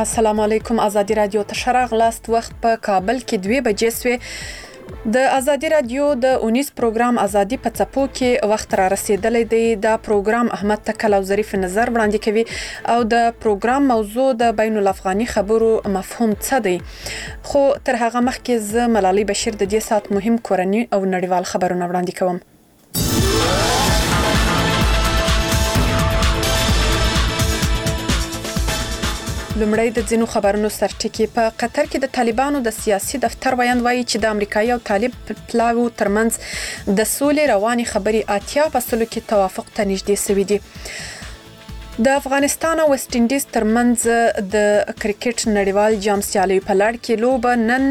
السلام علیکم. ازادي رادیو ته شراغلاست. وخت په کابل کې 2 بجې سوی. د ازادي رادیو د 19 پروګرام ازادي په څپو کې وخت را رسیدلې دی. دا پروګرام احمد تکل او ظریف نظر وړاندې کوي او د پروګرام موضوع د بین الافغاني خبرو مفهوم څه دی. خو تر هغه مخکې زه ملالۍ بشیر د دې سات مهم کورنی او نړیوال خبرونه وړاندې کوم. لومړی د ځینو خبرونو سرټکی. په قطر کې د طالبانو د سیاسي دفتر ویاند وایي چې د امریکایي او طالب پلاوی ترمنځ د سولې رواني خبري 80% کې توافق ته نږدې شوي دي. د افغانستان او ویسټ انډیز ترمنځ د کرکټ نړیوال جام سیالیو په لړ کې لوبه نن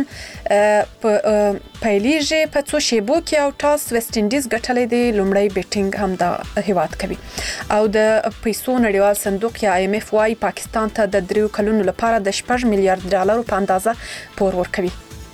پیلیږي. په څو شیبو کې او ټاس ویسټ انډیز ګټلې دی. لومړی بیټینګ هم د هیواد کوي او د پیسو نړیوال صندوق یا IMF وايي پاکستان ته د 3 کلونو لپاره د 6 میلیارډ ډالرو په اندازه پور ورکوي.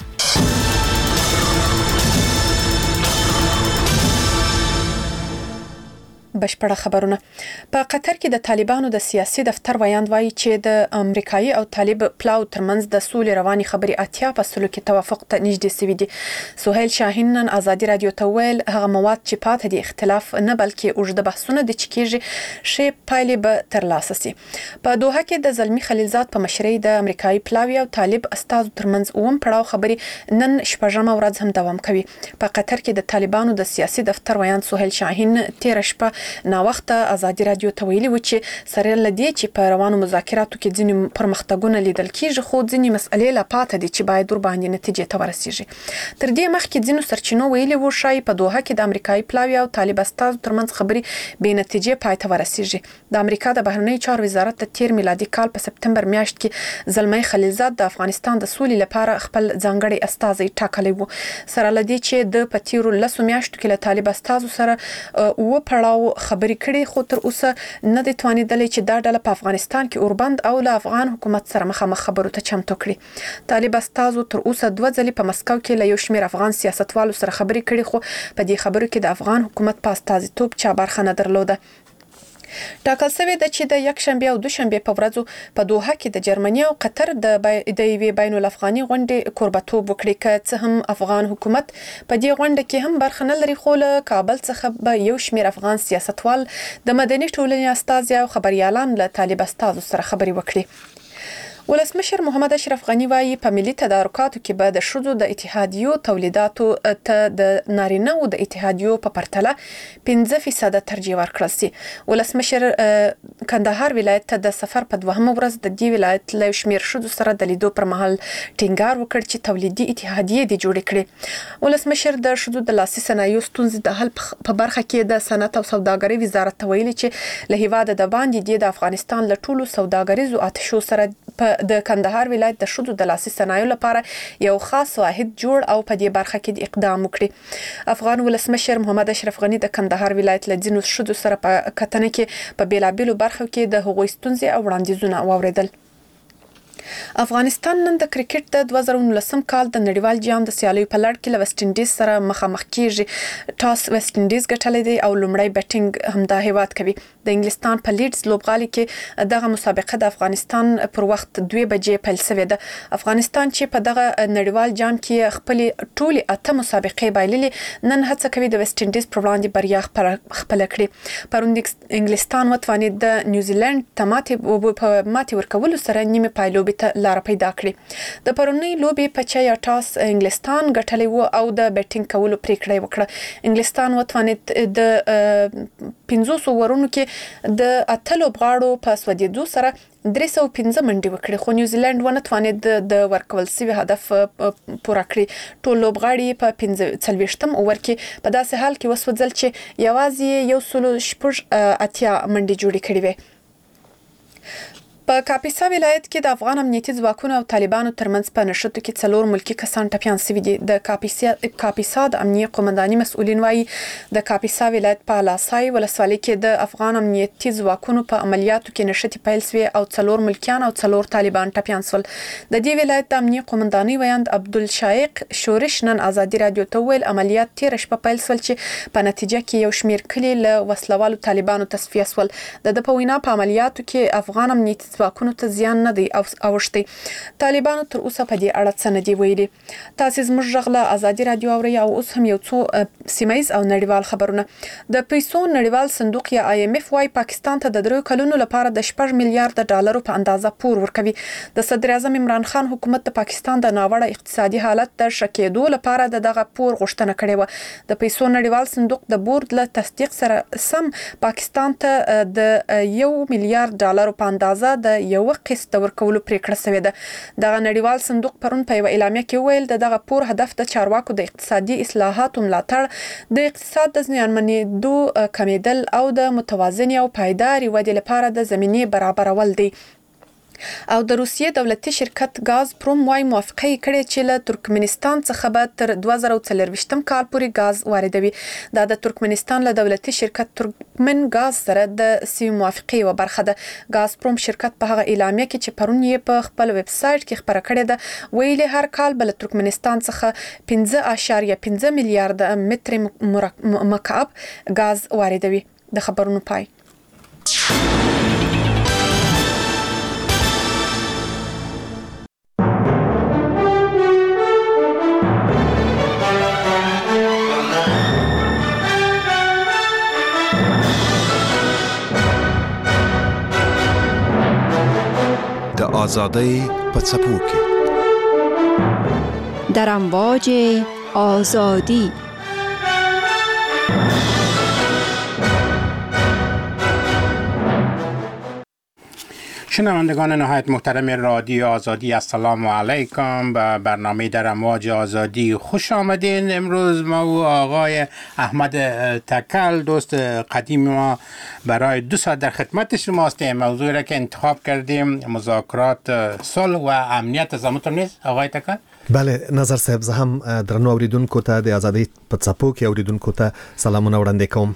بشپړه خبرونه. په قطر کې د طالبانو د سیاسي دفتر ویاند وایي چې د امریکایي او طالب پلاو ترمنځ د سولې رواني خبري 80% کې توافق ته نږدې شوي دي. سهیل شاهین نن ازادي رادیو ته ویل هغه مواد چې پاتې دي اختلاف نه بلکې اوږده بحثونه د چکیږي شی پایلې به ترلاسه شي. په دوحه کې د زلمی خلیلزاد په مشرۍ د امریکایي پلاوی او طالب استاد ترمنځ اوم پړاو خبري نن شپږمه ورځ هم دوام کوي. په قطر کې د طالبانو د سیاسي دفتر ویاند سهیل شاهین تیر شپه نا وخت ازادي رادیو ته ویلي و چې سره لدی چې په روانو مذاکراتو کې ځینې پرمختګونه لیدل کیږي خو ځینې مسئلې لا پاتې دي چې باید ور باندې نتیجې ته ورسیږي. تر دې مخکې ځینو سرچینو ویلي و شای په دوحه کې د امریکایي پلاوی او طالب استاد ترمنځ خبري به نتیجې پای ته ورسیږي. د امریکا د بهرنی چارو وزارت د تیر میلادي کال په سپتمبر میاشت کې زلمی خلیلزاد د افغانستان د سولې لپاره خپل ځانګړي استازي ټاکلی و. سره لدی چې د پتیرو 10 میاشتو کې له طالب استازو سره و پړاو خبري کړي خو تر اوسه نه د توانیدلې چې دا ډله په افغانستان کې اوربند او له افغان حکومت سره مخامخ خبرو ته چمتو کړي. طالب استازو تر اوسه 2 ځلې په مسکو کې له یو شمېر افغان سیاستوالو سره خبري کړي خو په دې خبرو کې د افغان حکومت په استازیتوب چا برخه نه درلوده. ټاکل شوی د چې د یک شنبه او دوشنبه په ورځو په دوحه کې د جرمني او قطر د یوې بین الافغاني غونډې کوربتوب وکړي که څه هم افغان حکومت په دې غونډه کې هم برخه نه لري خو له کابل څخه به یو شمېر افغان سیاستوال د مدني ټولنې استازي او خبريالان له طالب استازو سره خبري وکړي. ولسمشر محمد اشرف غنی وايي په ملي تدارکاتو کې به د شذو د اتحادیو تولیداتو ته د نارینه او د اتحادیو په پرتله 5% ترجیح ورکړل شي. ولسمشر کندهار ولایت ته د سفر په 2مه ورځ د دې ولایت له شمیر شذو سره د لیدو پر مهال ټینګار وکړ چې تولیدي اتحادیې د جوړ کړي. ولسمشر د شذو د لاسي صنایعو ستونزې د حل په برخه کې د صنعت او سوداګرۍ وزارت ته ویلي چې له هیواده د باندې د افغانستان له ټولو سوداګریزو آتشو سره د کندهار ولایت د شذو د لاسي صنایعو لپاره یو خاص واحد جوړ او په دې برخه کې د اقدام وکړي. افغان ولسمشر محمد اشرف غنی د کندهار ولایت له ځینو شذو سره په کتنه کې په بیلابیلو برخو کې د هغوی ستونزې او وړاندیزونه واوریدل. افغانستان نن د کرکټ د 2019 کال د نړیوال جام د سیالیو په لړ کې له ویسټ انډیز سره مخامخ کیږي. ټاس ویسټ انډیز ګټلې دی او لومړی بیټینګ هم د هیواد کوي. د انګلستان په لیډز لوبغالي کې دغه مسابقه د افغانستان پر وخت 2 بجې پیل شوې ده. افغانستان چې په دغه نړیوال جام کې خپل ټولي 8 مسابقې بایللې نن هڅه کوي د ویسټ انډیز پر وړاندې بریا خپل کړي. پروند انګلستان وتوانید د نیوزیلند ته ماتې ورکولو سره نیمه پایلوبې ته لار پیدا کړې. د پرونی لوبې په چا یا ټاس انګلستان ګټلې و او د بیټینګ کولو پریکړه وکړه. انګلستان وتوانید د 500 ورونو کې د 8 لوبغاړو په سودیدو سره 315 منډي وکړي خو نیوزیلند ونه توانید د ورکول سوي هدف پوره کړي. ټول لوبغاړي په 45م اوور کې په داسې حال کې وسوځل چې یوازې 180 منډي جوړې کړې وي. په کاپیسا ولایت کې د افغان امنیتي ځواکونو او طالبانو ترمنځ په نښتو کې 4 ملکی کسان ټپیان شوي دي. د کاپیسا د امنیت قومنداني مسؤلین وایي د کاپیسا ولایت په لاسای ولسوالۍ کې د افغان امنیتي ځواکونو په عملیاتو کې نښتې پیل شوې او 4 ملکیان او 4 طالبان ټپیان شول. د دې ولایت د امنیت قومنداني ویاند عبدالشایق شورش نن ازادي رادیو ته ویل عملیات تیر شپه پیل شول چې په نتیجه کې یو شمیر کلی له وسلوالو طالبانو تصفیه شول. د په وینا په عملیاتو کې افغان امنیتي ځواکونو ته زیان نه دی اوښتی. طالبانو تر اوسه په دې اړه څه نه دی ویلي. تاسو زموږ غږ له ازادي رادیو اورئ او اوس هم یو څو سیمایز او نړیوال خبرونه. د پیسو نړیوال صندوق یا IMF وايي پاکستان ته د 3 کلونو لپاره د 6 میلیارډ ډالرو په اندازه پور ورکوي. د صدر اعظم عمران خان حکومت د پاکستان د ناوړه اقتصادي حالت د شکېدو لپاره دغه پور غوښتنه کړې و. د پیسو نړیوال صندوق د بورډ له تصدیق سره سم پاکستان ته د 1 میلیارډ ډالرو په اندازه د یو قسط ورکولو پریکړه شوې ده. دغه نړیوال صندوق پرون په یو اعلامیه کې ویل دغه پور هدف د چارواکو د اقتصادي اصلاحاتو ملاتړ، د اقتصاد د زیانمنېدو کمیدل او د متوازنې او پایداري ودې لپاره د زمینې برابرول دي. او د روسیې دولتي شرکت غاز پروم وايي موافقه کړې چې له ترکمنستان څخه به تر 2024 کال پورې غاز واردوي. دا د ترکمنستان له دولتي شرکت ترکمن غاز سره د سی موافقه و برخه ده. غاز پروم شرکت په هغه اعلامیه کې چې پرون یې په خپل ویب سټ کې خبره کړې ده ویلي هر کال بل ترکمنستان څخه 5.5 میلیارډ متر مکعب غاز واردوي. د خبرونو پای. آزادی په څپو کې در امواج آزادی. شنوندگان نهایت محترم رادیو آزادی، السلام علیکم. به برنامه در امواج آزادی خوش آمدین. امروز ما و آقای احمد تکل دوست قدیم ما برای 2 ساعت در خدمت شما هستیم. موضوعی را که انتخاب کردیم مذاکرات صلح و امنیت. زمانتون نیست آقای تکل؟ بله نظر صاحب، زه هم درنو اوریدونکو ته د آزادی په څپو کې اوریدونکو ته سلامونه وړاندې کوم.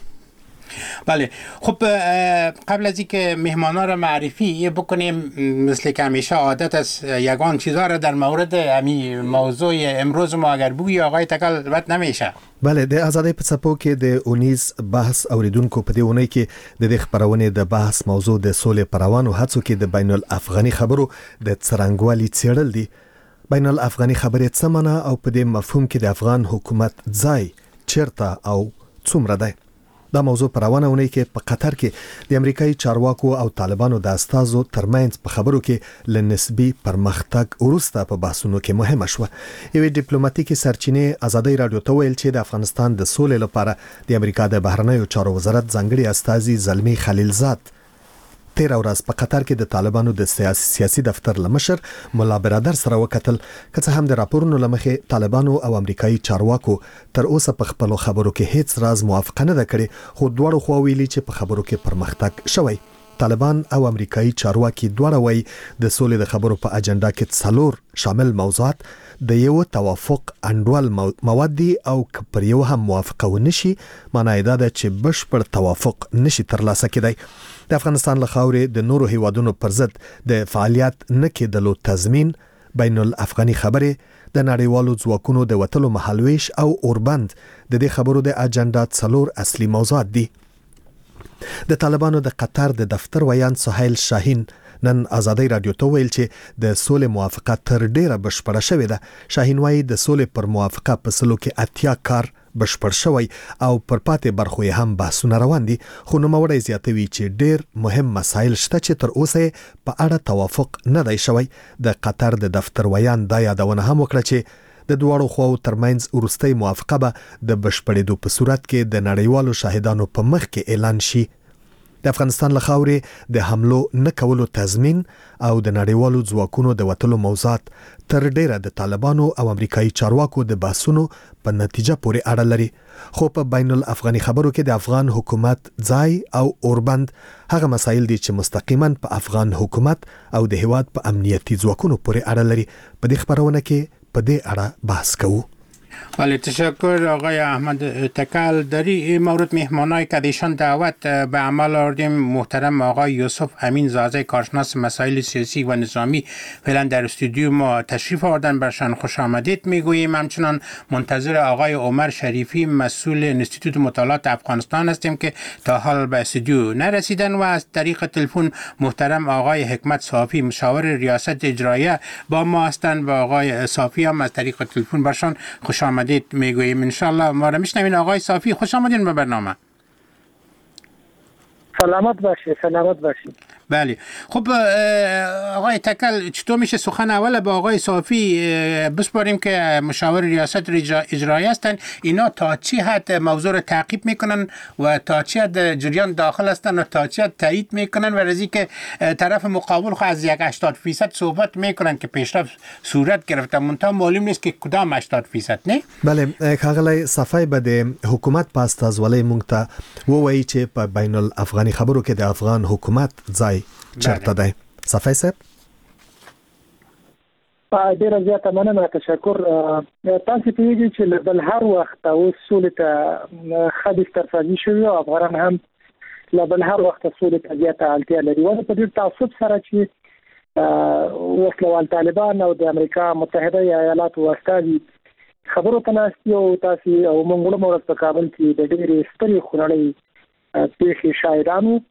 بله خب قبل از اینکه مهمانا را معرفی بکنیم مثل که همیشه عادت است یگان چیزها را در مورد همین موضوع امروز ما اگر بگویی آقای تکل بد نمیشه. بله د آزادی په څپو کې د اونیز بحث اوریدونکو په دې ونی کې د خبرونې د بحث موضوع د سولې پروانو هڅو کې د بین الافغاني خبرو د څرنګوالي څېړل دي. بین الافغاني خبرې څه معنا او په دې مفهوم کې د افغان حکومت ځای چیرته او څومره دی. دا موضوع په روانه ونی کې په قطر کې د امریکایي چارواکو او طالبانو د استازو ترمنځ په خبرو کې لنسبي پرمختګ وروسته په بحثونو کې مهمه شوه. یوې ډیپلوماټیکي سرچینې آزادی رادیو ته ویل چې د افغانستان د سولې لپاره د امریکا د بهرنیو چارو وزارت ځانګړي استازي زلمی خلیلزاد 13 ورځ په قطر کې د طالبانو د سیاسي دفتر لمشر مولا برادر سره وکتل. که څه هم د راپورونو لمخې طالبانو او امریکایي چارواکو تر اوسه په خپل خبرو کې هیڅ راز موافقه نه کړې، خو دواړو خوا ویلي چې په خبرو کې پرمختګ شوی. طالبان او امریکایي چارواکي دواړه وایي د سولې د خبرو په اجنډا کې 4 شامل موضوعات د یو توافق انډول مواد دي او پر یو هم موافقه ونشي معنی دا ده چې بشپړ توافق نشي ترلاسه کېدای. د افغانستان له خاورې د نورو هیوادونو پر ضد د فعالیت نه کېدلو تضمین، بین الافغاني خبرې، د نړیوالو ځواکونو د وتلو مهالویش او اوربند د دې خبرو د اجنډا 4 اصلي موضوعات دي. د طالبانو د قطر د دفتر ویان سهیل شاهین نن آزادی رادیو ته ویل چې د سولې موافقه تر ډیره بشپړه شوې ده. شاهین وایي د سولې پر موافقه په سلو کې 80 کار بشپړ شوی او پر پاتې برخو هم بحثونه روان دي، خو نوموړی زیاتوي چې ډیر مهم مسایل شته چې تر اوسه په اړه توافق نه دی شوی. د قطر د دفتر ویان دا یادونه هم وکړه چې د دوړو خواو ترمنځ ورستۍ موافقه به د بشپړېدو په صورت کې د نړیوالو شاهدانو په مخ کې اعلان شي. د افغانستان له خاورې د حملو نه کولو تضمین او د نړیوالو ځواکونو د وتلو موضوعات تر ډیره د طالبانو او امریکایي چارواکو د بحثونو په نتیجه پورې اړه لري. خو په بین الافغاني خبرو کې د افغان حکومت ځای او اوربند هغه مسایل دي چې مستقیما په افغان حکومت او د هیواد په امنیتي ځواکونو پورې اړه لري. په دې خبرونه کې په دې اړه بحث کوو. بله تشکر آقای احمد تکل. در این مورد مهمانای که ایشان دعوت به عمل آوردیم محترم آقای یوسف امین زازه کارشناس مسائل سیاسی و نظامی فعلا در استودیو ما تشریف آوردن، برشان خوش آمدید میگوییم. همچنان منتظر آقای عمر شریفی مسئول انستیتوت مطالعات افغانستان هستیم که تا حال به استودیو نرسیدن و از طریق تلفن محترم آقای حکمت صافی مشاور ریاست اجراییه با ما هستند و آقای صافی هم از طریق تلفن برشان خوش آمدید میگوییم. انشالله ما را میشنوین. آقای صافی خوش آمدین به برنامه. سلامت باشید. بله خب آقای تکل چطور میشه سخن اول با آقای صافی بسپاریم که مشاور ریاست اجرایی هستن، اینا تا چی حد موضوع رو تعقیب میکنن و تا چی حد جریان داخل هستن و تا چی حد تایید میکنن و رزی که طرف مقابل خو از 80% صحبت میکنن که پیشرفت صورت گرفته، منتها معلوم نیست که کدام 80%. نه بله ښاغلی صفای به د حکومت په استازولۍ موږ ته ووایي چې په بین الافغاني خبرو کې د افغان حکومت ځای چرته دی. صفای صاحب ډیره زیاته مننه، تشکر. تاسو پیږي چې له هر وخت اوس سولې ته خدي ترفازي شوی او افغان هم له هر وخت سولې ته زیاته اړتیا لري. ولې په دې تعصب سره چې وسلوال طالبان او د امریکا متحده ایالاتو استازي خبرو ته ناستي او تاسو او منګړو مورد په کابل کې د ډېرې سترې خونړۍ پیښې شاهدانو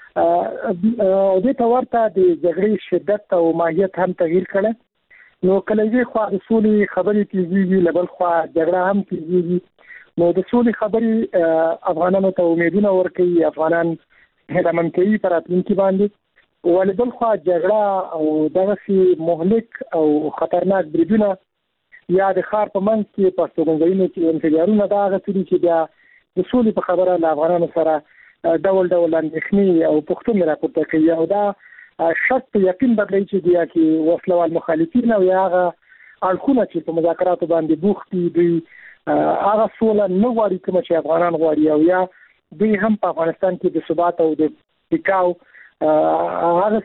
او د تورته د جګړې شدت او ماهیت هم تغییر کړي. نو کله چې خو د سولې خبرې کیږي لبل خو جګړه هم کیږي، نو د سولې خبرې افغانانو ته امیدونه ورکوي، افغانان هدمن کوي پر راتلونکي باندې، ولبل خو جګړه او دغه مهلک او خطرناک بریدونه یا د خار په منځ کې په ستونزینو کې انفجارونه دا غوښتي چې بیا د سولې په خبره له افغانانو سره ډول اندېښنې او پوښتنې راپورته کوي او دا شک په یقین بدلوي چې بیا کې وسلوال مخالفین او یا هغه اړخونه چې په مذاکراتو باندې بوخت دي دوی هغه سوله نه غواړي کوم چې افغانان غواړي او یا دوی هم په افغانستان کې د ثبات او د ټیکاو هغه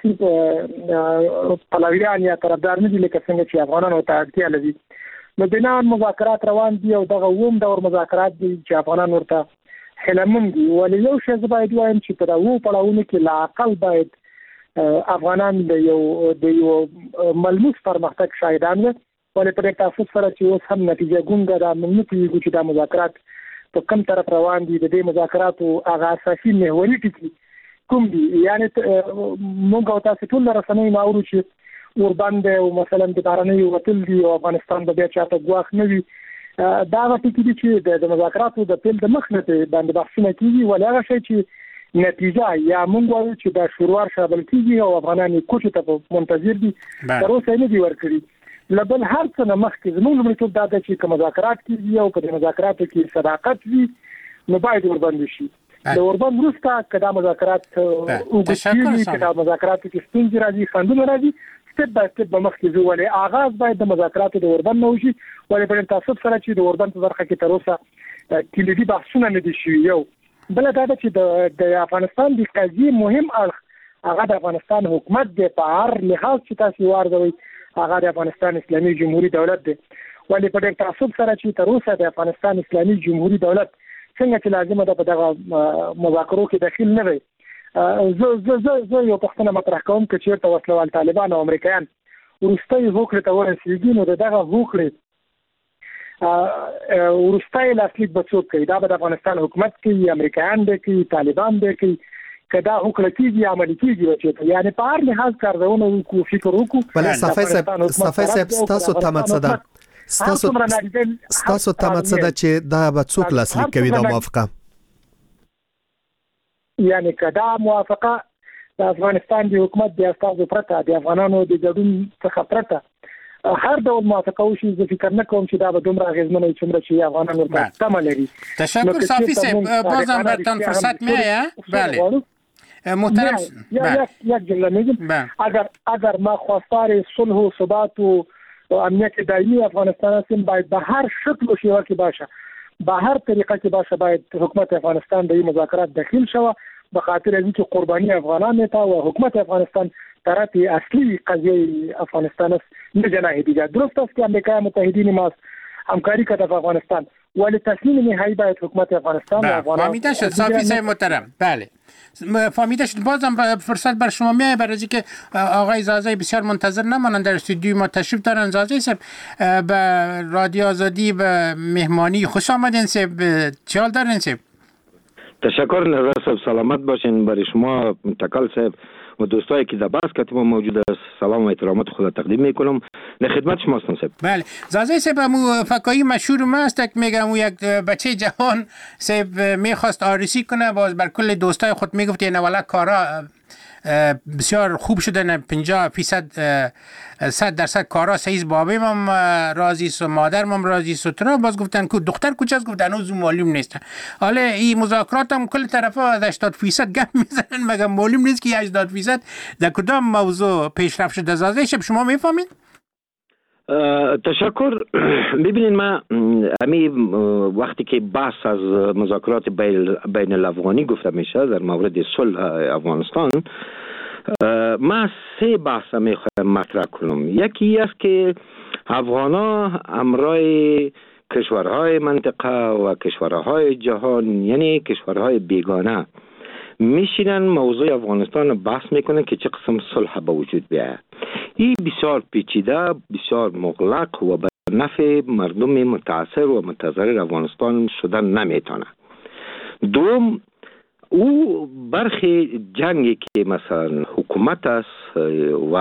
څه پلویان یا طرفدار نه دي لکه څنګه چې افغانانو ته اړتیا لري. نو بنا مذاکرات روان دي او دغه ووم دور مذاکرات دي چې افغانان ورته هلمند دي. ولې یو شی زه باید وایم چې په دغه پړاوونو کې لا عقل باید افغانان د یو ملموس پرمختګ شاهدان وي. ولې په تاسو سره چې اوس هم نتیجه ګونګه ده، موږ پیږو چې دا مذاکرات په کوم طرف روان دي. د دې مذاکراتو هغه اساسي محوري ټکي کوم دي؟ یعنی موږ او تاسو ټول رسنۍ ماورو چې ورباندې او مثلا د بارنۍ وتل دي او افغانستان به بیا چاته ګواښ نه وي. دا ټکي دي چې د مذاکراتو د پیل د مخ نه باندې بحثونه کیږي، ولې هغه شی چې نتیجه یا موږ وایو چې دا شروع شامل کیږي او افغانان یې کوچ ته منتظر دي تر اوسه نه دی ورکړي. لبل هر څه نه مخکې زموږ لومړیتوب دا ده چې مذاکرات کیږي او په مذاکراتو کې صداقت وي، نو باید ورباندې شي. د ورباند وروسته کدا مذاکرات وګورئ کدا مذاکرات کې ستونزې راځي خندونه راځي سټپ بای سټپ به مخکې ځو. ولې آغاز باید د مذاکراتو د ورباند نه وشي. ولې په تاسو سره چې د ورباند په برخه کې تر اوسه کلیدي بحثونه نه دي شوي. یو بل دا چې د افغانستان د قضیې مهم اړخ هغه د افغانستان حکومت دی په هر لحاظ چې تاسو واردوي هغه د افغانستان اسلامي جمهوریت دولت دی. ولې په تاسو سره چې تر اوسه د افغانستان اسلامي جمهوریت دولت څنګه چې لازمه ده په دغه مذاکرو کې داخل نه وي. زه یو پوښتنه مطرح کوم چې چیرته وسلوال طالبان او امریکایان وروستۍ هوکړې ته ورسېږي، نو دغه هوکړې وروستۍ لاسلیک به څوک کوي؟ دا به د افغانستان حکومت کوي، امریکایان به کوي، طالبان به کوي؟ که دا هوکړه کېږي عملي کېږي به چېرته؟ یعنې په هر لحاظ کارونه وکړو، فکر وکړو. بله صفای صاحب ستاسو تمه څه ده؟ ستاسو تمه څه ده چې دا به څوک لاسلیک کوي دا موافقه؟ یعنی که دا موافقه د افغانستان د حکومت د استازو پرته د افغانانو د ګډون څخه پرته هر ډول موافقه وشي، زه فکر نه کوم چې دا به دومره اغېزمنه وي څومره چې افغانان ورته تمه لري. تشکر صافی صاحب، بازم برتان فرصت میآید. بله محترم، یک جمله میگم. اگر ما خواستار صلح و ثبات و امنیت دائمی افغانستان هستیم، باید به هر شکل و شیوه که باشه، به هر طریقه که باشه، باید حکومت افغانستان به این مذاکرات داخل شود، به خاطر اینکه قربانی افغانان میته و حکومت افغانستان طرف اصلی قضیه افغانستان است، نه جناح دیگر. درست است که امریکا متحدین ماست، همکاری کرده با افغانستان، ولی تصمیم نهایی باید حکومت افغانستان و افغانان. فهمیده شد صافی صاحب محترم. بله فهمیده شد. بازم فرصت بر شما میاد برای اینکه آقای زازی بسیار منتظر نمانند در استودیوی ما تشریف دارن. زازی صاحب به رادیو آزادی به مهمانی خوش آمدین صاحب. چه حال دارین صاحب؟ تشکر نراصاحب، سلامت باشین. برای شما تکل صاحب و دوستایی که در بحث کتیم موجود است سلام و احترامات خود تقدیم میکنم. در خدمت شما هستم صاحب. بله زازی صاحب مو فکایی مشهور ما است که میگم یک بچه جوان صاحب میخواست آرسی کنه، باز بر کل دوستای خود میگفت این اولا کارا بسیار خوب شدن، 50% کارا سیز بابیم هم راضی است و مادرم هم راضی است و ترا باز گفتن که دختر کجاست؟ گفت هنوز معلوم نیست. حالا این مذاکرات هم کل طرفا 80% گپ میزنن مگر معلوم نیست که 80% در کدام موضوع پیشرفت شده. زازی شب شما میفهمید؟ تشکر. ببینید ما وقتی که بحث از مذاکرات بین الافغانی گفته میشه در مورد صلح افغانستان، ما 3 بحث میخوایم مطرح کنم. یکی است که افغانا همراه کشورهای منطقه و کشورهای جهان یعنی کشورهای بیگانه میشینن موضوع افغانستان بحث میکنن که چه قسم صلح به وجود بیاید. این بسیار پیچیده، بسیار مغلق و به نفع مردم متاثر و متضرر افغانستان شدن نمیتونه. دوم، او برخی جنگی که مثلا حکومت است و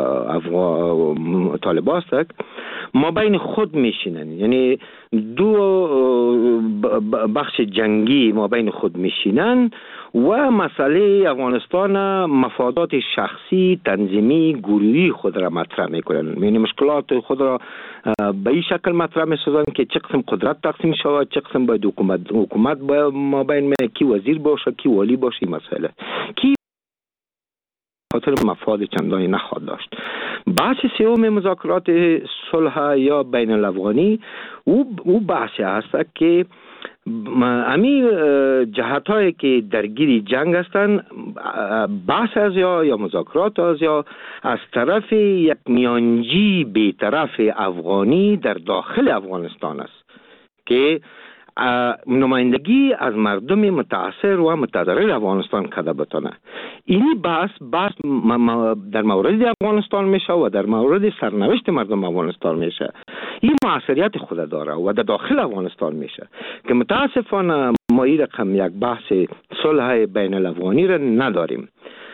طالبان است ما بین خود میشینن، یعنی دو بخش جنگی ما بین خود میشینن و مسئله افغانستان مفادات شخصی تنظیمی گروهی خود را مطرح میکنن، یعنی مشکلات خود را به این شکل مطرح میسازن که چه قسم قدرت تقسیم شود، چه قسم باید حکومت ما بین کی وزیر باشه کی والی باشه. این مسئله کی خاطر مفاد چندانی نخواهد داشت. بحث سوم مذاکرات صلح یا بین الافغانی او بحثی هست که امی جهت هایی که درگیری جنگ هستند بحث از یا مذاکرات از طرف یک میانجی بی‌طرف افغانی در داخل افغانستان است که نمایندگی از مردم متاثر و متضرر افغانستان کرده بتونه. این بحث در مورد افغانستان میشه و در مورد سرنوشت مردم افغانستان میشه. این موثریت خود داره و در داخل افغانستان میشه که متاسفانه ما این رقم یک بحث صلح بین الافغانی را نداریم.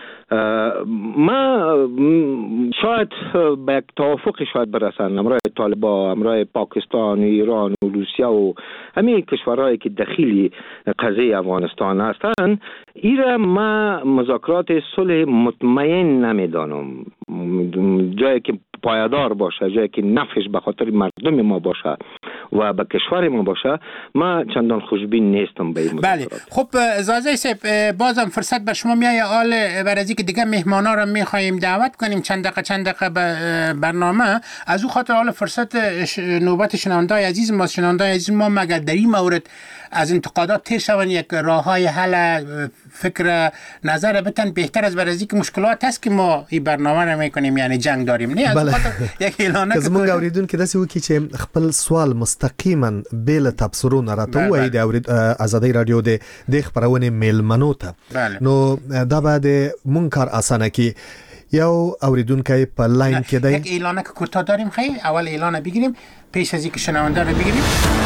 ما شاید به یک توافق شاید برسن همراه طالبان، همراه پاکستان و ایران و روسیه و همین کشورهایی که دخیل قضیه افغانستان هستند. ایرا ما مذاکرات صلح مطمئن نمیدانم، جایی که پایدار باشه، جایی که نفعش به خاطر مردم ما باشه و به کشور ما باشه، ما چندان خوشبین نیستم به این مذاکرات. بله خب زازی صاحب بازم فرصت بر شما میایه آل برای که دیگه مهمانا رو میخوایم دعوت کنیم چند دقیقه به برنامه. از او خاطر حالا فرصت نوبت شنوندای عزیز ما، شنوندای عزیز ما مگر در این مورد از انتقادات تیر شون یک راههای حل فکر نظر بتن بهتر از برای که مشکلات هست که ما این برنامه رو میکنیم یعنی جنگ داریم. نه از خاطر یک اعلانه که زمونږ اوریدونکو داسې وکړي چې خپل سوال مستقیما بل تبصرو نه راته وایي د ازادي رادیو د خبرونه میلمنو ته. نو دا بعد مونږ کار اسانه کی یو اوریدونکو په لاین کې دی. یک اعلانه که کوتاه داریم خیلی اول اعلانه بگیریم پیش از اینکه شنونده رو بگیریم.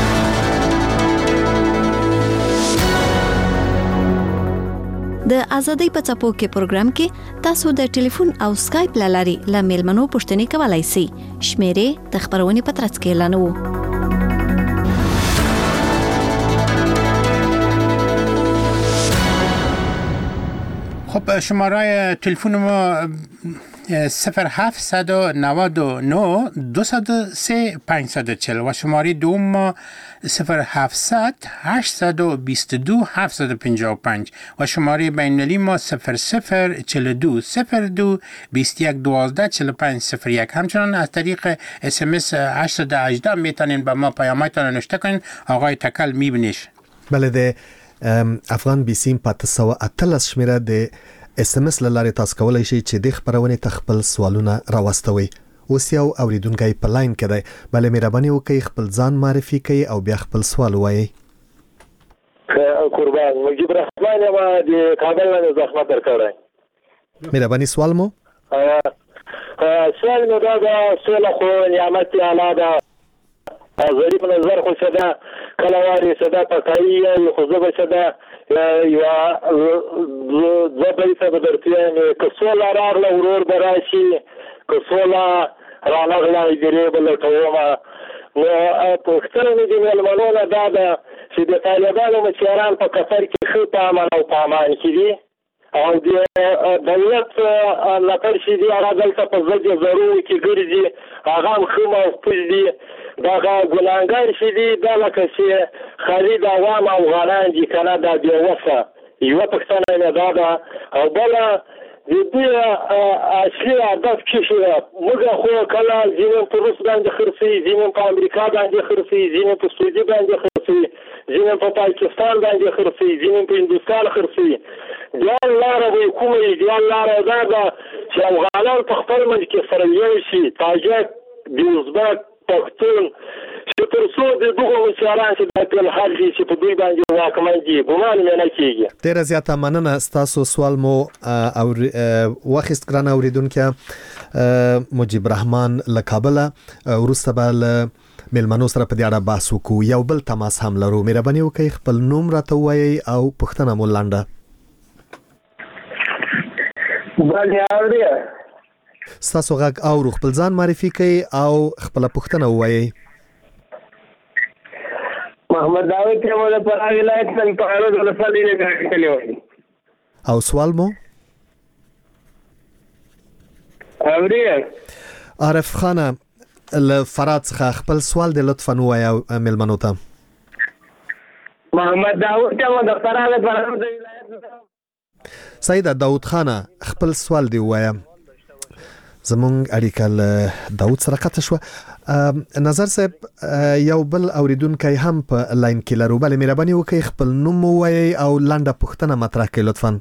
د ازادۍ په څپو کې پروګرام کې تاسو د ټلیفون او سکایپ لاري له میلمنو پوښتنې کولای شئ. شمیرې د خبرونې په ترڅ کې اعلانوو. خب شماره تلفن ما 0799 203 540 و شماره دوم ما 0700 822 755 و شماره بین‌المللی ما 0042 02 21 12 45 01. همچنان از طریق SMS 818 میتونین به ما پیامتون نوشته کنین. آقای تکل میبینیش. بله ده افغان بیسیم پاتسو اتلس شمیره د SMS لاره تاسو کولای شئ چې د خبرونه تخپل سوالونه راوستوي اوس یو اوریدونکو په لاین کې دی. بل مهرباني وکړئ خپل ځان معرفي کړئ او بیا خپل سوال وایي. قربان مجيب رحمان ما د کابل نه زحمت درکړای. مهرباني سوال مو سوال نو دا سوال خو نعمت اعلی ده. ظریف نظر خو صدا کلواري صدا پکایي خو زه به صدا یا زبې څه بدرتي کسول راغله ورور براشي کسول راغله دې بل ټوما نو په ختمه دې ملمنونه دا ده چې د طالبانو مشران په قطر کې خو په امن او په امان کې دي او د دولت لپاره چې دی هغه دلته په ځای ضروري کې ګرځي هغه خو موجود دي دا ګلانګار چې دی دا لکه چې خالد عوام او غالان دي کنه دا دی وسه یو پښتانه نه دا او بل د دې اصلي هدف کې موږ خو کله ځینې په روس باندې خرڅي ځینې په امریکا باندې خرڅي ځینې په سعودي باندې خرڅي ځینې په پاکستان باندې خرڅي ځینې په هندوستان خرڅي دا لاره به کومه دی لاره دا چې افغانان په خپل منځ کې سره یو شي تاجک د ازبک پښتون چې تر څو د دغه مشران چې د ټول حل شي په دوی باندې واکمن دي ګمان نه کیږي. ډیر زیاته مننه تاسو سوال مو او وخت ګران اوریدونکو مجيب رحمان له کابل ورسته بل ملمنو سره په دې اړه بحث وکړو. یو بل تماس هم لرو. مهرباني وکړئ خپل نوم راته ووایئ او پوښتنه مو لنډه. بله اوریا ستاسو غږ او خپل ځان معرفي کړئ او خپل پوښتنه ووایئ. محمد داوود ته مو د پراغ ولایت څخه په اړه د لسالي نه غږ وایي او سوال مو اوریا عارف خانه له فرات څخه خپل سوال د لطفا ووایئ ملمنو ته. محمد داوود ته مو د پراغ ولایت سید داوود خانه خپل سوال دی وایي. زمونږ اړیکه له داوود سره قطع شو. نظر صاحب یو بل اوریدونکو هم په لاین کې لرو. بل مهرباني وکړئ خپل نوم ووایئ او لنډه پوښتنه مطرح کړئ لطفا.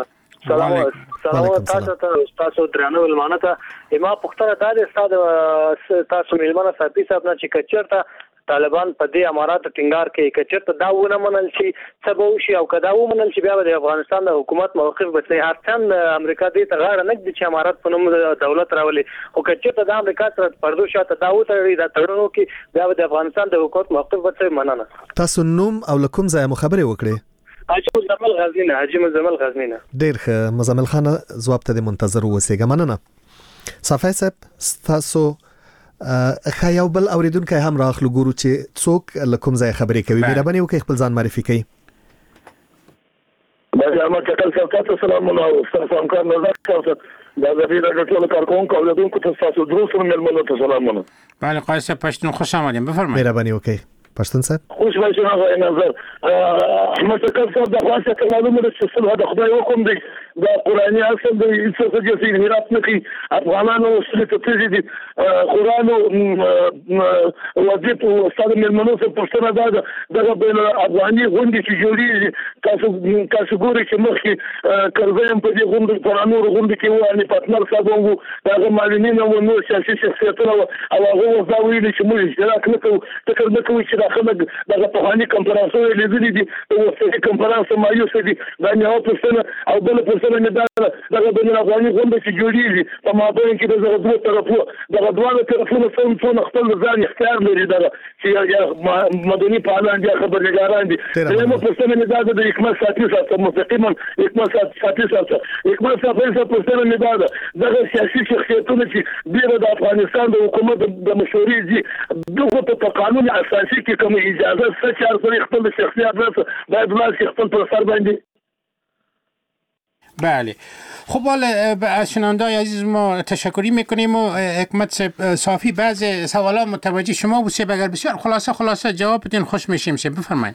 سلام تاسو درنو ولمانه ته ما پوښتنه دا ده تاسو ملمنه صاحب صاحب نه چې کچرته طالبان په دې امارات ټینګار کوي کچرته دا ونه منل شي سبو شي او کدا و منل شي بیا د افغانستان د حکومت موقف بچي هرڅن امریکا دې ته غاړه نه دي چې امارات په نوم دولت راولي او کچرته د امریکا سره پردو شاته دا و ته د تړونو کې بیا د افغانستان د حکومت موقف بچي مننه. تاسو نوم او لکم ځای مخابره وکړئ. حاجی مزمل غزنینه ډیر ښه مزمل خان جواب ته منتظر اوسئ. مننه. صفای صاحب تاسو خیاو بل اوریدونکو هم راخلو ګورو چې څوک لکم ځای خبرې کوي. مهرباني وکړئ خپل ځان معرفي کړئ. دا ما کتل تاسو سلام علیکم تاسو هم کار نظر تاسو دا زفیر د ټول کارکونکو اوریدونکو تاسو دروس ملمنو ته سلامونه. بله قایص پښتون خوش آمدین بفرمایید. مهرباني وکړئ پښتون صاحب. خوش باشین آقای نظر. احمد تکل صاحب د خلاصه که معلومه ده چې صلح د خدای حکم دی د قرآني اصل د څه چې هرات نه کوي افغانانو وسلې ته تیزې دي قرآن وظیف او استاد ملمنو څخه پوښتنه ده دغه بین افغاني غونډې چې جوړېږي تاسو ګورئ چې مخکې کرزی په دې غونډې قرآني غونډې کې و ان پاتنر صاحب وو دغه معلمین او نور سیاسي شخصیتونه او هغه دا ویلي چې موږ اشتراک نه کوو فکر نه کوو چې دا خلک دغه پوهاني کنفرانسونه لیدلي دي او وسلې کنفرانس مایوس دي دا نه او پوښتنه او بل پوښتنه نه ده دغه بین افغاني غونډې چې جوړېږي په مابین کې د دغه دوه طرفو دغه دواړه طرفونه څون خپل ځان اختیار لري دغه چې مدني فعالان دي خبرګاران دي. دغه پوښتنه نه ده د حکومت ساتي سره مستقیما حکومت ساتي سره حکومت سره پوښتنه نه ده دغه سیاسي شخصیتونه چې ډیره د افغانستان د حکومت د مشورې دي دغه په قانون اساسي کې کوم اجازه څه چې سره خپل شخصي ادرس باید واسي خپل پر سر باندې. بله خب حالا از شنونده‌های عزیز ما تشکری میکنیم و حکمت صافی بعض سوالات متوجه شما بود اگر بسیار خلاصه جواب بدین خوش میشیم. بفرمایید.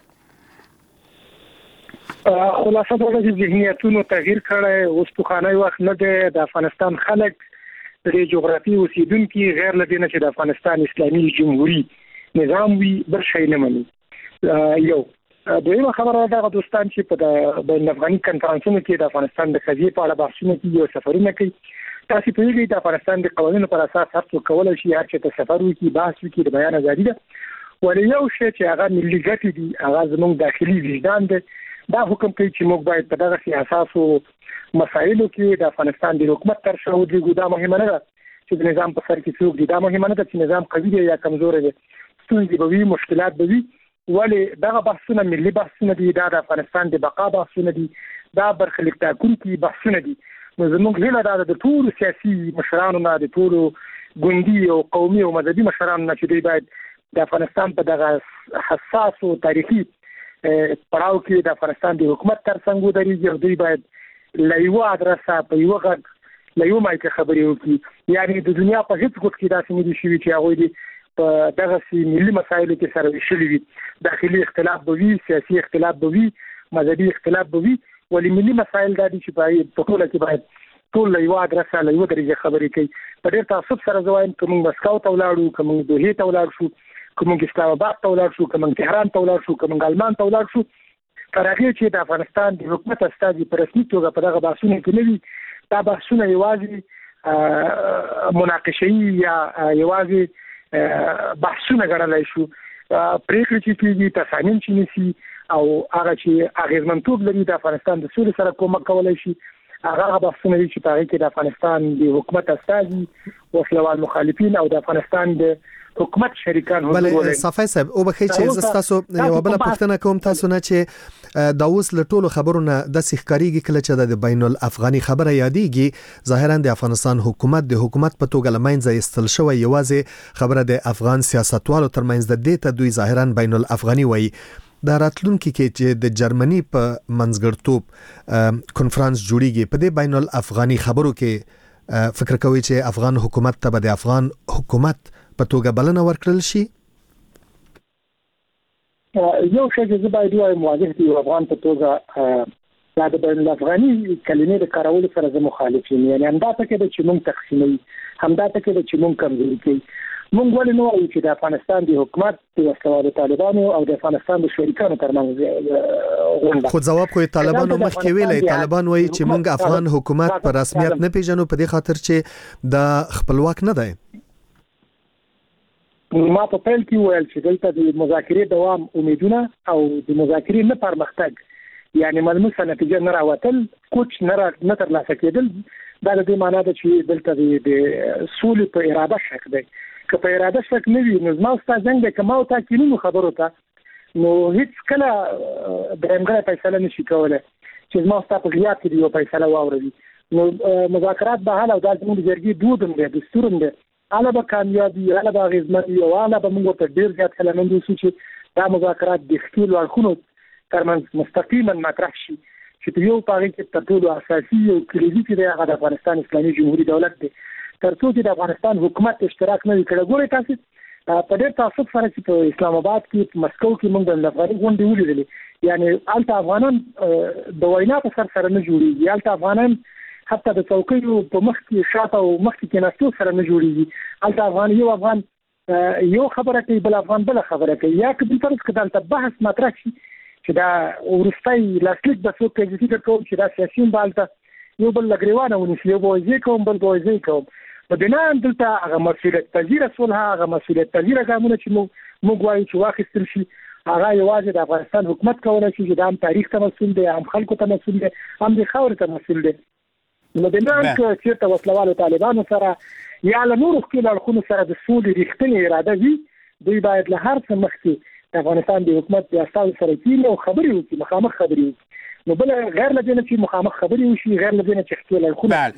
خلاصه دا چې ذهنیتونو تغییر کړی اوس پخوانی وخت نه دی. د افغانستان خلک د جغرافي اوسیدونکي غیر له دې نه چې د افغانستان اسلامي جمهوریت نظام وي بل شی نه مني. یو دویمه خبره ده دوستان چې په بین افغاني کنفرانسونو کې د افغانستان د قضیې په اړه بحثونه کوي او سفرونه کوي تاسو په دې د افغانستان د قوانینو پر اساس هر څوک کولای شي هر څه ته سفر وکړي بحث وکړي د بیان ازادي ده ولې یو شی چې هغه ملي ګټې دي هغه زموږ داخلي وجدان دی دا حکم کوي چې موږ باید په دغه اساسو مسایلو کې د افغانستان د حکومت تر شا ودرېږو دا مهمه نه ده چې د نظام په سر کې څوک دي دا مهمه نه ده چې نظام قوي دی یا کمزور دی ستونزې به وي مشکلات به وي ولې دغه بحثونه ملي بحثونه دي دا د افغانستان د بقا بحثونه دي دا برخلیک ټاکونکي بحثونه دي نو زموږ هیله دا د ټولو سیاسي مشرانو نه د ټولو ګوندي او قومي او مذهبي مشرانو نه چې دوی باید د افغانستان په دغه حساس او تاریخي پړاو کې د افغانستان د حکومت ترڅنګ ودرېږي او دوی باید له یوه ادرسه په یوه غږ له یو مایک خبرې وکړي یعنی د دنیا په هیڅ ګوټ کې داسې نه دي شوي چې هغوی دي په دغسې ملي مسایلو کې سره ویشلي وي داخلي اختلاف به وي سیاسي اختلاف به وي مذهبي اختلاف به وي ولې ملي مسایل دا دي چې په ټوله کې باید ټول له یوه ادرسه له یوه درجې خبرې کوي په ډېر تعصب سره زه وایم که موږ مسکو ته ولاړو که موږ دوحې ته ولاړ شو که موږ اسلام آباد ته ولاړ شو که موږ تهران ته ولاړ شو که موږ آلمان ته ولاړ شو تر هغې چې د افغانستان د حکومت استازي په رسمي توګه په دغه بحثونو کې نه وي دا بحثونه یوازې مناقشه‌ای یا یوازې بحثونه ګڼلی شو پرېکړې چې کېږي تصامیم چې نیسي او هغه چې اغېزمنتوب لري د افغانستان د سولې سره کومک کولی شي هغه بحثونه دي چې په هغې کې د افغانستان د حکومت استازي وسلوال مخالفین او د افغانستان د حکومت شریکان بله صافی صاحب او بخیر چې زه تاسو یو بل پوښتنه کوم تاسو نه چې دا اوس له ټولو خبرونه د سیخکاریږي کله چې د بین الافغاني خبره یادېږي ظاهرا د افغانستان حکومت د حکومت په توګه لمنځه ایستل شوی یوازې خبره د افغان سیاستوالو ترمنځ د دې ته دوی ظاهرا بین الافغاني وایي دا راتلونکي کې چې د جرمني په منځګړتوب کنفرانس جوړیږي په دې بین الافغاني خبرو کې فکر کوي چې افغان حکومت ته به د افغان حکومت په توګه بلنه ورکړل شي یو شی چې زه باید وایم واضح دی افغان په توګه دا د بین الافغاني کلمې د کارولو سره زه مخالف یم یعنی همدا پکې ده چې موږ تقسیموي همدا پکې ده چې موږ کمزوري کوي موږ ولې نه وایو چې د افغانستان د حکومت د وسلوالو طالبانو او د افغانستان د شریکانو ترمنځ غونډه خو ځواب خو طالبانو مخکې ویلي طالبان وایي چې موږ افغان حکومت په رسمیت نه پیژنو په دې خاطر چې د خپلواک نه دی ما په پیل کې ویل چې دلته د مذاکرې دوام امیدونه او د مذاکرې نه پرمختګ یعنی ملموسه نتیجه نه راوتل کوچ نه ترلاسه کېدل دا د دې معنی ده چې دلته د سولې په اراده شک دی که په اراده شک نه وي نو زما ستا جنګ دی که ما او تا کینونو خبرو ته نو هیڅ کله درېمګړی فیصله نشي کولی چې زما ستا په غیاب کې د یو فیصله واوروي نو مذاکرات به حل او دا زموږ د جرګې دود هم دی دستور هم دی اله به کامیابی اله به اغیزمن او اله به موږ ته ډیر زیات کلمند وسو چې دا مذاکرات د خپل اړخونو ترمنځ مستقیما مطرح شي چې په یو پاره کې تر ټولو اساسي او کلیدي چې د افغانستان اسلامي جمهوریت دولت دی تر څو چې د افغانستان حکومت اشتراک نه وکړي ګورې تاسو په ډېر تعصب سره چې په اسلام آباد کې په مسکو کې موږ د افغاني غونډې ولیدلې یعنی الته افغانان د وینا په سر سره نه جوړیږي الته افغانان حتی د څوکیو په مخ کې شاته او مخ کې کېناستو سره نه جوړیږي الته افغان یو خبره کوي بل افغان بل خبره کوي یا که بل طرف کې دلته بحث مطرح شي چې دا ورستۍ لاسلیک د څوک کې ذکر کوم چې دا سیاسي بالته یو بل لګریوانه ونیسي یو بوځي کوم بل بوځي کوم په بنا دلته هغه مسؤلیت پذیره صلح هغه مسؤلیت پذیره ګامونه چې موږ وایو چې واخیستل شي هغه یوازې د افغانستان حکومت کولای شي چې د هم تاریخ ته مسؤل دی هم خلکو ته مسؤل دی هم د خاورې ته مسؤل دی نو د نن چې وسلوالو طالبانو سره یا له نورو خپل اړخونو سره د سولې رښتینې اراده وي دوی باید له هر څه مخکې د افغانستان د حکومت د استازو سره کېني او خبرې وکړي مخامخ خبرې وکړي نو بل غیر له دې نه چې مخامخ خبرې وشي غیر له دې نه چې خپل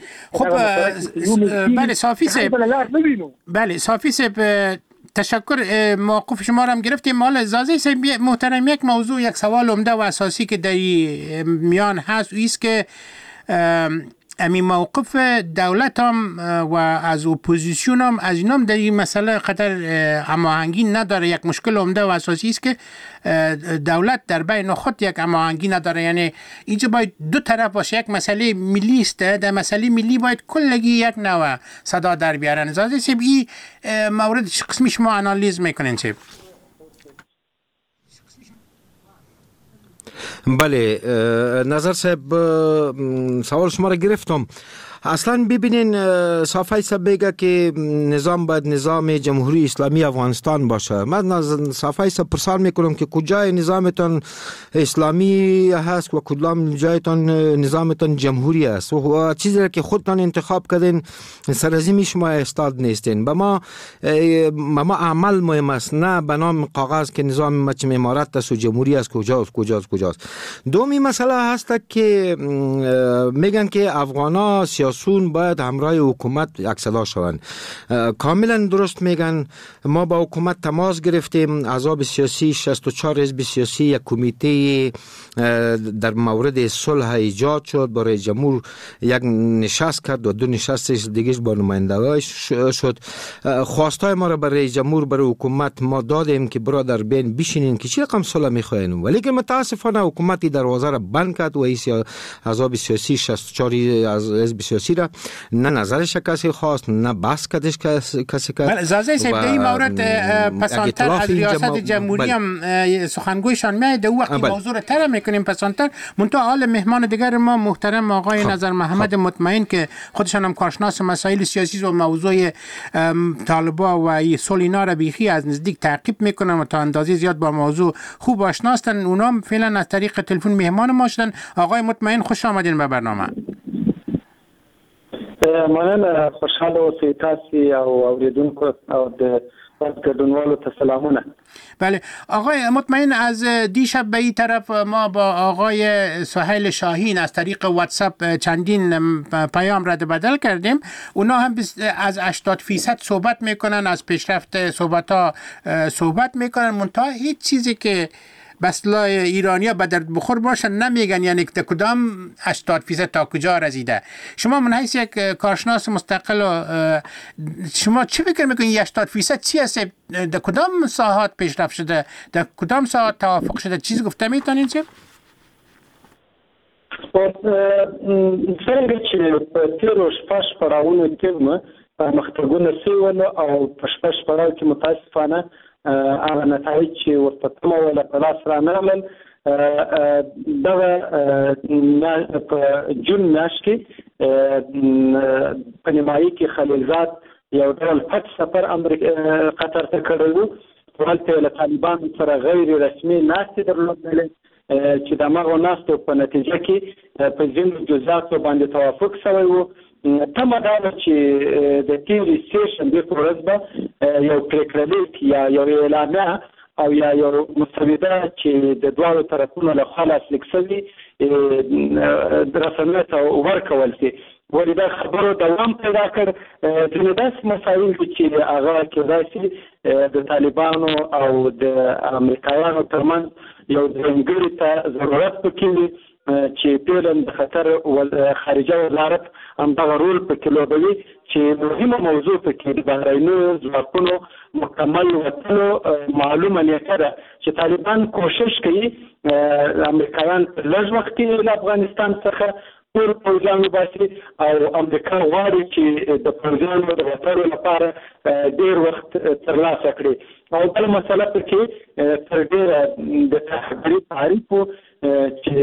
اړخونه بله صافی صاحب بله صافی صاحب تشکر موقف شما را هم گرفتیم حالا زازی صاحب محترم یک موضوع یک سوال عمده و اساسی که در میان هست ایست که امی موقف دولت هم و از اپوزیسیون هم از اینا هم در این مسئله خطر هماهنگی نداره یک مشکل عمده و اساسی است که دولت در بین خود یک هماهنگی نداره یعنی اینجا باید دو طرف باشه یک مسئله ملی است در مسئله ملی باید کلگی یک نوع صدا در بیارن زازی سیب این مورد قسمی شما انالیز میکنین سیب بله نظر صاحب سوال شما را گرفتم اصلا ببینین صافی سبگه که نظام باید نظام جمهوری اسلامی افغانستان باشه. من صافی سب پرسان میکنم که کجای نظامتان اسلامی هست و کدام جایتان نظامتان جمهوری است و چیزی که خودتان انتخاب کردین سرزمی شما استاد نیستین. به ما عمل مهم است، نه به نام کاغذ که نظام امارت است و جمهوری است کجاست. دومی مسئله هست که میگن که افغانا سیاسون باید همراه حکومت یک صدا شوند. کاملا درست میگن. ما با حکومت تماس گرفتیم، احزاب سیاسی 64 حزب سیاسی یک کمیته در مورد صلح ایجاد شد، برای جمهور یک نشست کرد و 2 نشست دیگه با نمایندگان شد. خواستای ما را برای جمهور برای حکومت ما دادیم که برادر بین بشینین که چی رقم صلح میخواین، ولی که متاسفانه حکومتی دروازه را بند کرد و احزاب سیاسی 64 از حزب سیاسی را نه نظرش کسی خواست نه بحث کردش کسی کرد. بله زازه صاحب در این مورد پسانتر از ریاست جمهوری هم سخنگویشان میاد در وقتی موضوع را طرح میکنیم پسانتر منتها حال مهمان دیگر ما محترم آقای نظر محمد مطمئن که خودشان هم کارشناس مسائل سیاسی و موضوع طالبا و سولینا را بیخی از نزدیک تعقیب میکنن و تا اندازه زیاد با موضوع خوب آشناستن. اونا فعلا از طریق تلفن مهمان ما شدن. آقای مطمئن خوش آمدین به برنامه. مننه، خوشحال اوسئ. تاسو او اوریدونکو او د ګډونوالو ته سلامونه. بله آقای مطمئن، از دیشب به این طرف ما با آقای سهیل شاهین از طریق واتساپ چندین پیام رد بدل کردیم. اونا هم از 80% صحبت میکنن، از پیشرفت صحبت میکنن، منتها هیچ چیزی که بسلای ایرانیا به درد بخور باشن نمیگن، یعنی که کدام 80% تا کجا رسیده. شما من حیث یک کارشناس مستقل شما چی فکر میکنید 80% چی هست؟ در کدام ساحات پیشرفت شده، در کدام ساحات توافق شده؟ چیز گفته میتونین چی؟ څنګه چې په تیرو شپږ پړاوونو کې پرمختګونه شوي او په شپږ پړاو کې متاسفانه هغه نتایج چې ورته تمه ولا په لاس رانغلل. دغه په جون میاشت کې په نیمایي کې خلیلزاد یو ډول پټ سفر قطر ته کړی و. هلته له طالبانو سره غیر رسمي ناستې درلودلې چې د هغو ناستو په نتیجه کې په ځینو جزئیاتو باندې توافق شوی و. تمه دا ده چې د تیرې سیشن د ورځ به یو پریکړلیک یا یو اعلامیه او یا یو مسوده چې د دواړو طرفونو لخوا لاسلیک شوي رسنیو ته ورکول شي. ولې دا خبرو دوام پیدا کړ. ځینې داسې مسایل دي چې هغه کېدای شي د طالبانو او د امریکایانو ترمنځ یو ځانګړي ته ضرورت پکې وي چې پیلن د خطر خارجه وزارت همدغه رول پکې لوبوي چې مهمه موضوع پکې د بهرنیو ځواکونو مکمل وتلو معلومه نیټه ده چې طالبان کوشش کوي امریکایان لږ وخت کې له افغانستان څخه ټول پوځیان وباسي او امریکا غواړي چې د پوځیانو د وتلو لپاره ډېر وخت ترلاسه کړي. او بل مسله پکې تر ډېره د تحریف تعریف چې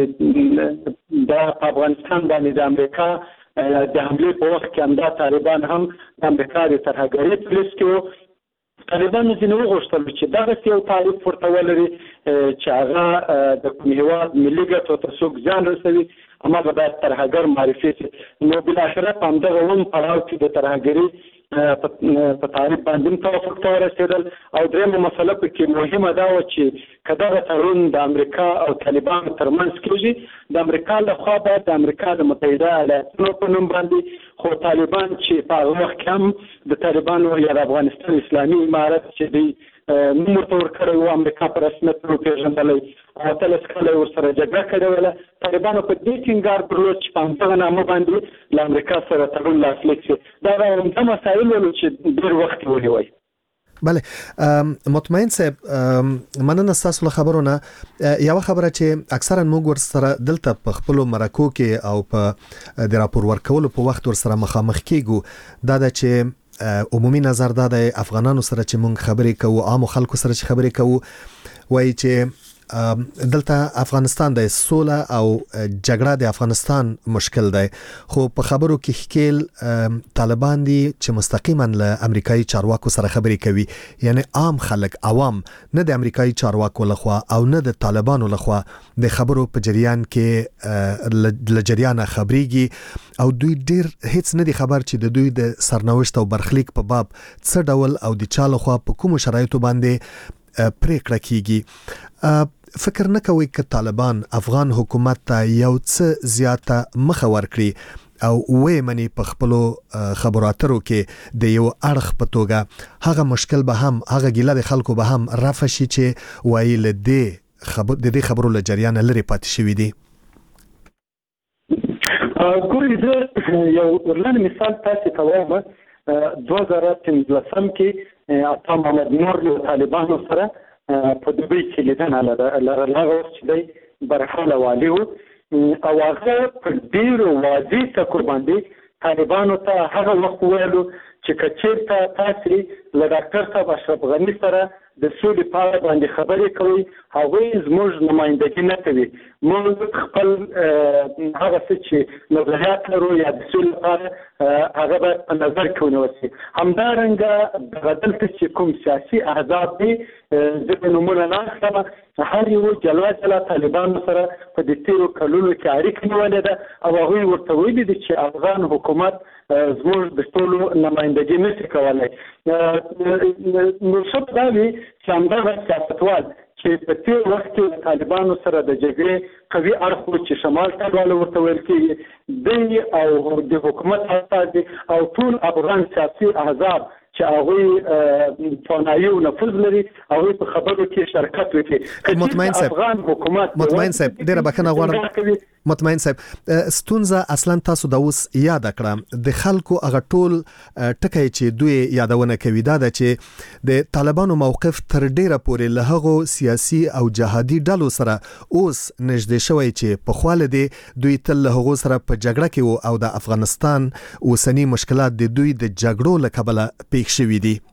د افغانستان باندې د امریکا د حملې په وخت کې همدا طالبان هم د امریکا د ترهګرۍ په لیست کې وو. طالبانو ځینې وغوښتل چې دغسې یو تعریف ورته ولري چې هغه د کوم هېواد ملي ګټو ته څوک زیان رسوي هماغه باید ترهګر معرفي شي. نو بالاخره په همدغه اووم پړاو کې د ترهګرۍ په تعریف باندې توافق ته ورسېدل. او درېیمه مسله پکې مهمه دا وه چې که دغه تړون د امریکا او طالبانو ترمنځ کېږي د امریکا لخوا باید د امریکا د متحده ایالاتونو په نوم باندې، خو طالبان چې په هغه وخت کې هم د طالبانو یا د افغانستان اسلامي امارت چې دوی نوم ورته ورکړی و امریکا په رسمیت وپېژندلی او 13 کاله یې ورسره جګړه کړې وله. طالبانو په دې ټینګار درلود چې په همدغه نامه باندې له امریکا سره تړون لاسلیک شي. دا عمده مسایل ولو چې ډېر وخت یې ونیوی. بله مطمئن صاحب، مننه ستاسو له خبرونه. یوه خبره چې اکثرا موږ ورسره دلته په خپلو مرکو کې او په د راپور ورکولو په وخت ورسره مخامخ کیږو دا ده چې عمومي نظر دا د افغانانو سره چې موږ خبرې کوو، عامو خلکو سره چې خبرې کوو، وایي چې دلته افغانستان د سوله او جګړه د افغانستان مشکل دی خو په خبرو کې ښکیل طالبان دي چې مستقیما له امریکایي چارواکو سره خبرې کوي یعنی عام خلک عوام نه د امریکایي چارواکو لخوا او نه د طالبانو لخوا د خبرو په جریان کې له جریان خبريږي او دوی ډیر هیڅ نه دي خبر چې د دوی د سرنوشت او برخلیک په باب څه ډول او د چا لخوا په کوم شرایطو باندې پریکړه کیږي فکر نه کوي چې طالبان افغان حکومت ته یو څه زیاته مخه ورکړي او وې منی په خپل خبراترو کې د یو اړخ په توګه هغه مشکل به هم هغه ګیله د خلکو به هم رافع شي چې وایي له دې خبرو له جریان لري پاتې شوی دي. ګورې زه یو ورلن مثال تاسو ته وایم 2015 کې عطا محمد نور له طالبانو سره په دوبۍ کې لیدنه لرله چې دی برحاله والی و او هغه په ډیرو واضح ټکو باندې طالبانو ته هغه وخت ویلو چې کچېرته تاسو له ډاکټر صاحب اشرف غنی سره د سولې په اړه باندې خبرې کوي هغوی زموږ نمائندګي نه کوي موږ خپل هغه څه چې نظریات لرو یا د سولې لپاره هغه به په نظر کې ونیول شي همدارنګه دغه دلته چې کوم سیاسي احزاب دي زه نومونه نه اخلم هر یو جلا طالبانو سره په دې تیرو کلونو کې اړیکې نیولې ده او هغوی ورته ویلي دي چې افغان حکومت زموږ د ټولو نمائندګي نشي کولی نو څه دا وي چې همدغه سیاستوال چې په تیر وخت کې طالبانو سره د جګړې قوي اړخ چې شمال ته ورته ویل کېږي دی او د حکومت استازي او ټول افغان سیاسي احزاب چې هغوی توانایي او نفوذ لري هغوی په خبرو کې شرکت وکړي مطمئن صاحب افغان حکومت مطمئن صاحب ډیره بخښنه غواړم مطمئن صاحب ستونزه اصلا تاسو د اوس یاد کړم د خلکو هغه ټول ټکی چې دوی یادونه کوي دا چې د طالبانو موقف تر ډیره پورې له هغو سیاسي او جهادي ډلو سره اوس نږدې شوی چې په خواله دی دوی تل له هغو سره په جګړه کې او د افغانستان اوسنی مشکلات د دوی د جګړو له کبله پیښ شوي دي.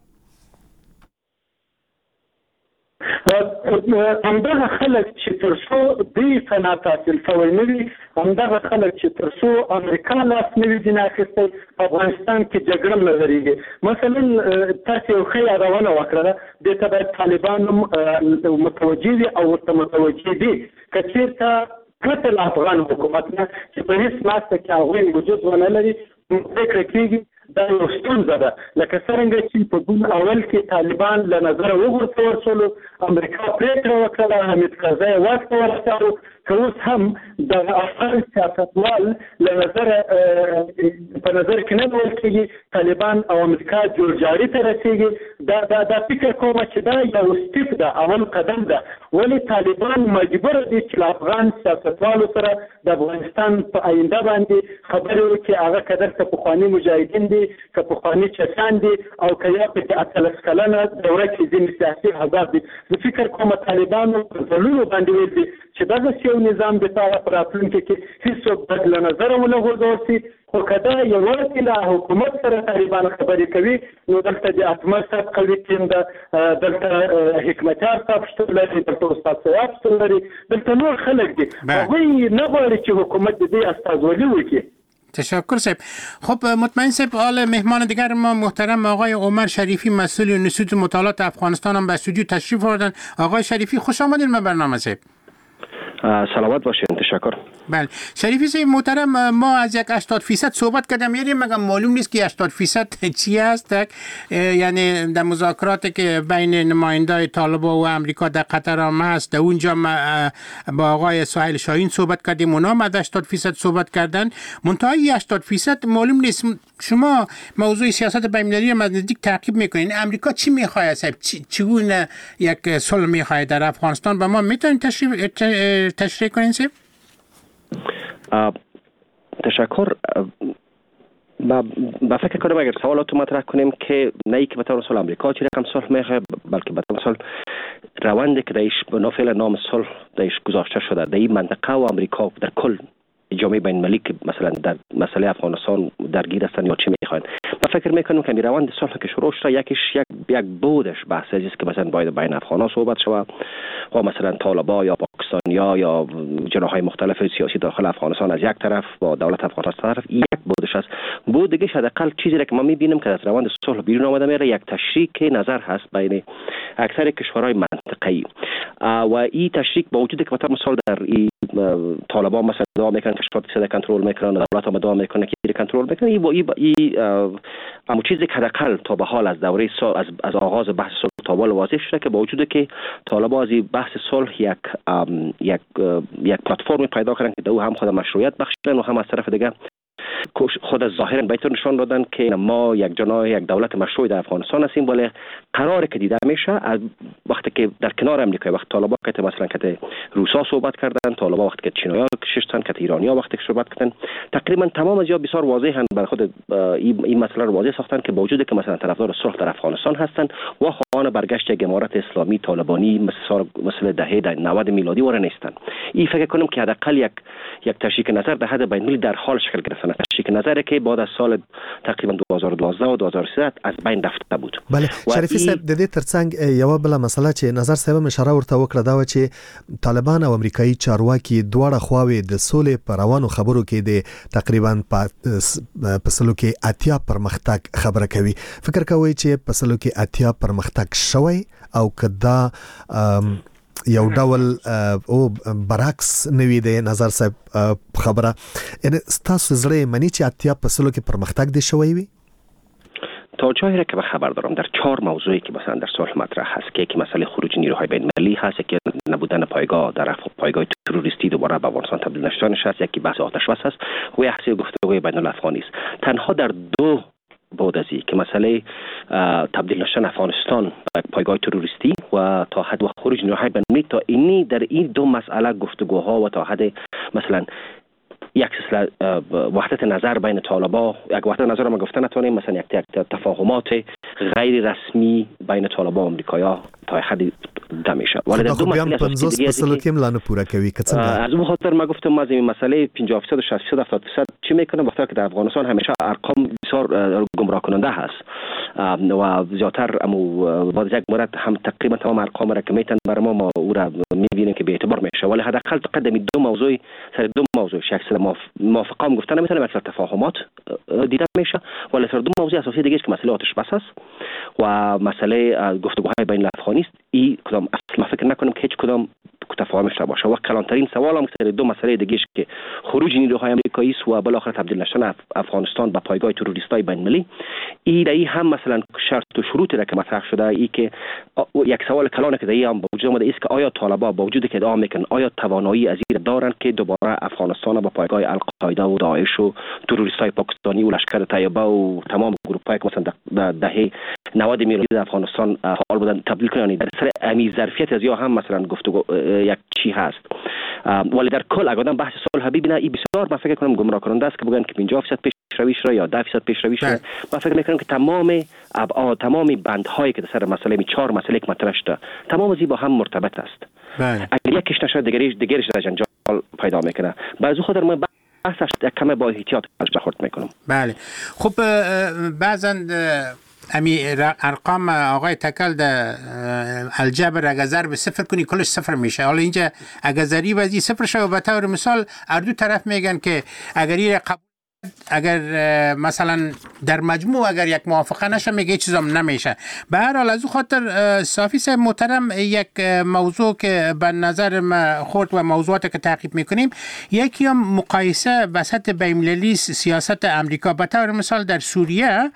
همدغه خلک چې تر څو دوی قناعت حاصل شوی نه وي همدغه خلک چې تر څو امریکا لاس نه وي ځینې اخیستی په افغانستان کې جګړه نه درېږي مثلا تاسو یو ښه یادونه وکړله دې ته باید طالبان متوجه وي او ورته متوجه دي که چېرته پرته له افغان حکومت نه چې په هېڅ ناسته کې هغوی وجود ونه لري پرېکړه کېږي دا یو ستونزه ده لکه څرنګه چې په ګون اول کې طالبان له نظره وغورځول شولو امریکا پرېکړه وکړه حمید کرزی یې واک ته ورساوه که اوس هم دغه افغان سیاستوال له نظره په نظر کې نه نیول کېږي طالبان او امریکا جوړجاړي ته رسېږي دا فکر کومه چې دا یو سټیپ ده اول قدم ده ولې طالبان مجبور دي چې له افغان سیاستوالو سره د افغانستان په آینده باندې خبرې وکړي هغه که درته پخواني مجاهدین دي که پخواني چسان دي او که یا په 18 کلنه دوره کې ځینې سیاسي احزاب دي زه فکر کوم طالبانو په ځلونو باندې ویل دي چې دغه یو نظام د پاره پر راتلونکي کې هیڅوک بد له نظره ونه غورځول شي خو که دا یوازې له حکومت سره طالبان خبرې کوي نو دلته د احمد صاحب قوي ټیم ده دلته حکمتیار صاحب شتون لري دلته استاد صاحب شتون لري دلته نور خلک دي هغوی نه غواړي چې حکومت د دې استازولي وکړي. تشکر صاحب. خب مطمئن صاحب حال مهمان دیگر ما محترم آقای عمر شریفی مسئول انستیتوت مطالعات افغانستان هم به استودیو تشریف آوردن. آقای شریفی خوش آمدید به برنامه صاحب. سلامت باشین. تشکر. بله شریفی صاحب محترم ما از یک 80% صحبت کردم یعنی مگه معلوم نیست که 80% چی است یعنی در مذاکراتی که بین نمایندای طالبان و امریکا در قطر هم هست در اونجا با آقای سهیل شاهین صحبت کردیم اونا هم از 80% صحبت کردن منتهای 80% معلوم نیست. شما موضوع سیاست بین‌المللی هم از نزدیک تعقیب میکنین امریکا چی میخواد صاحب چگونه یک صلح میخواد در افغانستان با ما میتونین تشریح کنین صاحب؟ تشکر. با فکر کنم اگر سوالات مطرح کنیم که نه ای که به طور صلح امریکا چه رقم صلح میخواد بلکه به طور صلح روندی که دایش به نافل نام صلح دایش گذاشته شده در این منطقه و امریکا در کل جامعه بین المللی که مثلا در مسئله افغانستان درگیر هستن یا چی میخواین من فکر میکنم که روند صلح که شروع شده یک بودش بحث است که مثلا باید بین افغان‌ها صحبت شود و مثلا طالبان یا پاکستانیا یا جناح‌های مختلف سیاسی داخل افغانستان از یک طرف با دولت افغانستان طرف یک بودش است. بود دیگه حداقل چیزی را که ما می‌بینیم که از روند صلح بیرون آمده میره یک تشریک نظر هست بین اکثر کشورهای منطقه‌ای و این تشریک با وجود که مثلا مثال در طالبان مثلا ادعا میکنن که 80% کنترل میکنن، دولت هم ادعا میکنه که کنترل میکنه، اما چیزی که حداقل تا به حال از دوره از آغاز بحث صلح تا به حال واضح شده که با وجود که طالبان از بحث صلح یک پلتفرم پیدا کردن که دو هم خود مشروعیت بخشیدن و هم از طرف دیگه خود از ظاهرا بهتر نشان دادن که ما یک جناح یک دولت مشروع در افغانستان هستیم، ولی قراره که دیده میشه از وقتی که در کنار امریکا وقت طالبان که مثلا که روسا صحبت کردن، طالبان وقتی که چینی‌ها کشتن، که ایرانی‌ها وقتی که صحبت کردن، تقریبا تمام از یا بسیار واضحن بر خود این مسئله رو واضح ساختن که با وجود که مثلا طرفدار صلح در افغانستان هستن و خواهان برگشت یک امارت اسلامی طالبانی مثل دهه 90 میلادی وره نیستن. این فکر کنم که حداقل یک تشریک نظر در حد بین‌المللی در حال شکل گرفتن، تشریک نظری که بعد از سال تقریبا 2012 و 2013 از بین رفته بود. بله شریفی صاحب د دې ترڅنګ یو بل مسله چې نظر صاحب اشاره ورته وکړه دا و چې طالبان او امریکایي چارواکي دواړه خواوې د سولې پر روانو خبرو کې د تقریبا په سلو کې اتیا پرمختګ خبره کوي. فکر کوي چې په سلو کې اتیا پرمختګ شوی او کدا یو ډول او برعکس نوی دی نظر صاحب خبره ان تاسو زړه منی چې اتیا په سلو کې پرمختګ دی شوی وي؟ تا جایی را که به خبر دارم در 4 موضوعی که مثلا در صلح مطرح هست که یکی مسئله خروج نیروهای بین‌المللی هست، یکی نبودن پایگاه در پایگاه تروریستی دوباره به افغانستان تبدیل نشدنش هست، یکی بحث آتش بس هست و یک سری گفتگوی بین‌الافغانی است. تنها در 2 بود ازی که مسئله تبدیل نشدن افغانستان به پایگاه تروریستی و تا حد و خروج نیروهای بین‌المللی تا اینی در این 2 مسئله گفتگوها و تا حد مثلا یک وحدت نظر بین طالبان، یک وحدت نظر ما گفتن نتونیم، مثلا یک تفاهمات غیر رسمی بین طالبان و امریکایا تا حدی دمیشه. ولی در 2 مسئله اساسی دیگه لانه پورا کوي که څنګه از اون خاطر ما گفتم ما از این مسئله 50% و 60% 70% چی میکنه وقتی که در افغانستان همیشه ارقام بسیار گمراه کننده هست و زیاتر امو بعد یک مورد هم تقریبا تمام ارقام را که میتن برای ما او را میبینیم که به اعتبار میشه، ولی حداقل تقدم 2 موضوع سر 2 موضوع اکثر موافقه گفتن نمیتونه، اکثر تفاهمات دیده میشه، ولی سر 2 موضوع اساسی دیگه که مسئله آتش بس است و مسئله گفتگوهای بین الافغانی است. این کدام اصلا فکر نکنم که هیچ کدام تفاهمش باشه و کلانترین سوال هم سر 2 مسئله دیگه که خروج نیروهای آمریکایی است و بالاخره تبدیل نشدن افغانستان به پایگاه تروریستای بین‌المللی. این هم مثلا شرط و شروطی را که مطرح شده، ای که یک سوال کلانه که در هم با وجود اومده است که آیا طالبان با وجود که ادعا میکنن آیا توانایی از این دارن که دوباره افغانستان با پایگاه القاعده و داعش و تروریستای پاکستانی و لشکر طیبه و تمام گروه‌های که مثلا دهه 90 میلادی در افغانستان فعال بودن تبدیل کنن. در سر امی ظرفیت از یا هم مثلا گفتگو یک چی هست، ولی در کل اگر بحث صلح ببینه این بسیار من فکر کنم گمراه کننده است که بگن که 50% پیشروی شده یا 10% پیشروی شده. من فکر میکنم که تمام ابعاد تمام بندهایی که در سر مسئله 4 مسئله که مطرح شده تمام از با هم مرتبط است. اگر یکیش نشه دیگریش در جنجال پیدا میکنه. بعضی خود ما بحثش کم با احتیاط برخورد میکنم. بله خب بعضا امی ارقام آقای تکل در الجبر اگر ضرب 0 کنی کلش 0 میشه. حالا اینجا اگر ضریب از این 0 شه و به طور مثال دو طرف میگن که اگر مثلا در مجموع اگر یک موافقه نشه میگه چیزام نمیشه. به هر حال از اون خاطر صافی صاحب محترم یک موضوع که به نظر ما خورد و موضوعاتی که تعقیب میکنیم، یکی هم مقایسه وسط بین‌المللی سیاست امریکا. به طور مثال در سوریه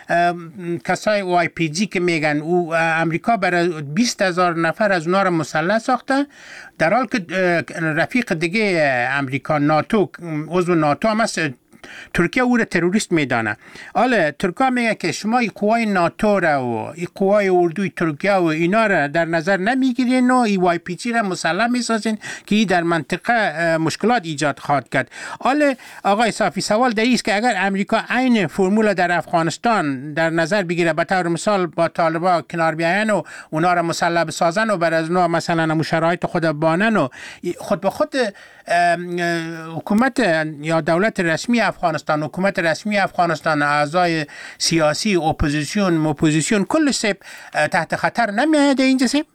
کسای YPG که میگن او امریکا برای 20,000 نفر از اونها را مسلح ساخته، در حال که رفیق دیگه امریکا ناتو عضو ناتو هم است ترکیه او را تروریست میدانه. حالا ترکیه میگه که شما این قوای ناتو را و این قوای اردوی ترکیه و اینا را در نظر نمیگیرین و این وای پی جی را مسلح میسازین که این در منطقه مشکلات ایجاد خواهد کرد. حالا آقای صافی سوال در است که اگر امریکا عین فرمول در افغانستان در نظر بگیره، به طور مثال با طالبان کنار بیاین و اونا را مسلح بسازن و بر از نوع مثلا شرایط خود بانن و خود به خود حکومت یا دولت رسمی افغانستان، حکومت رسمی افغانستان، اعضای سیاسی، اپوزیسیون کلش تحت خطر نمیاد اینجا سیب؟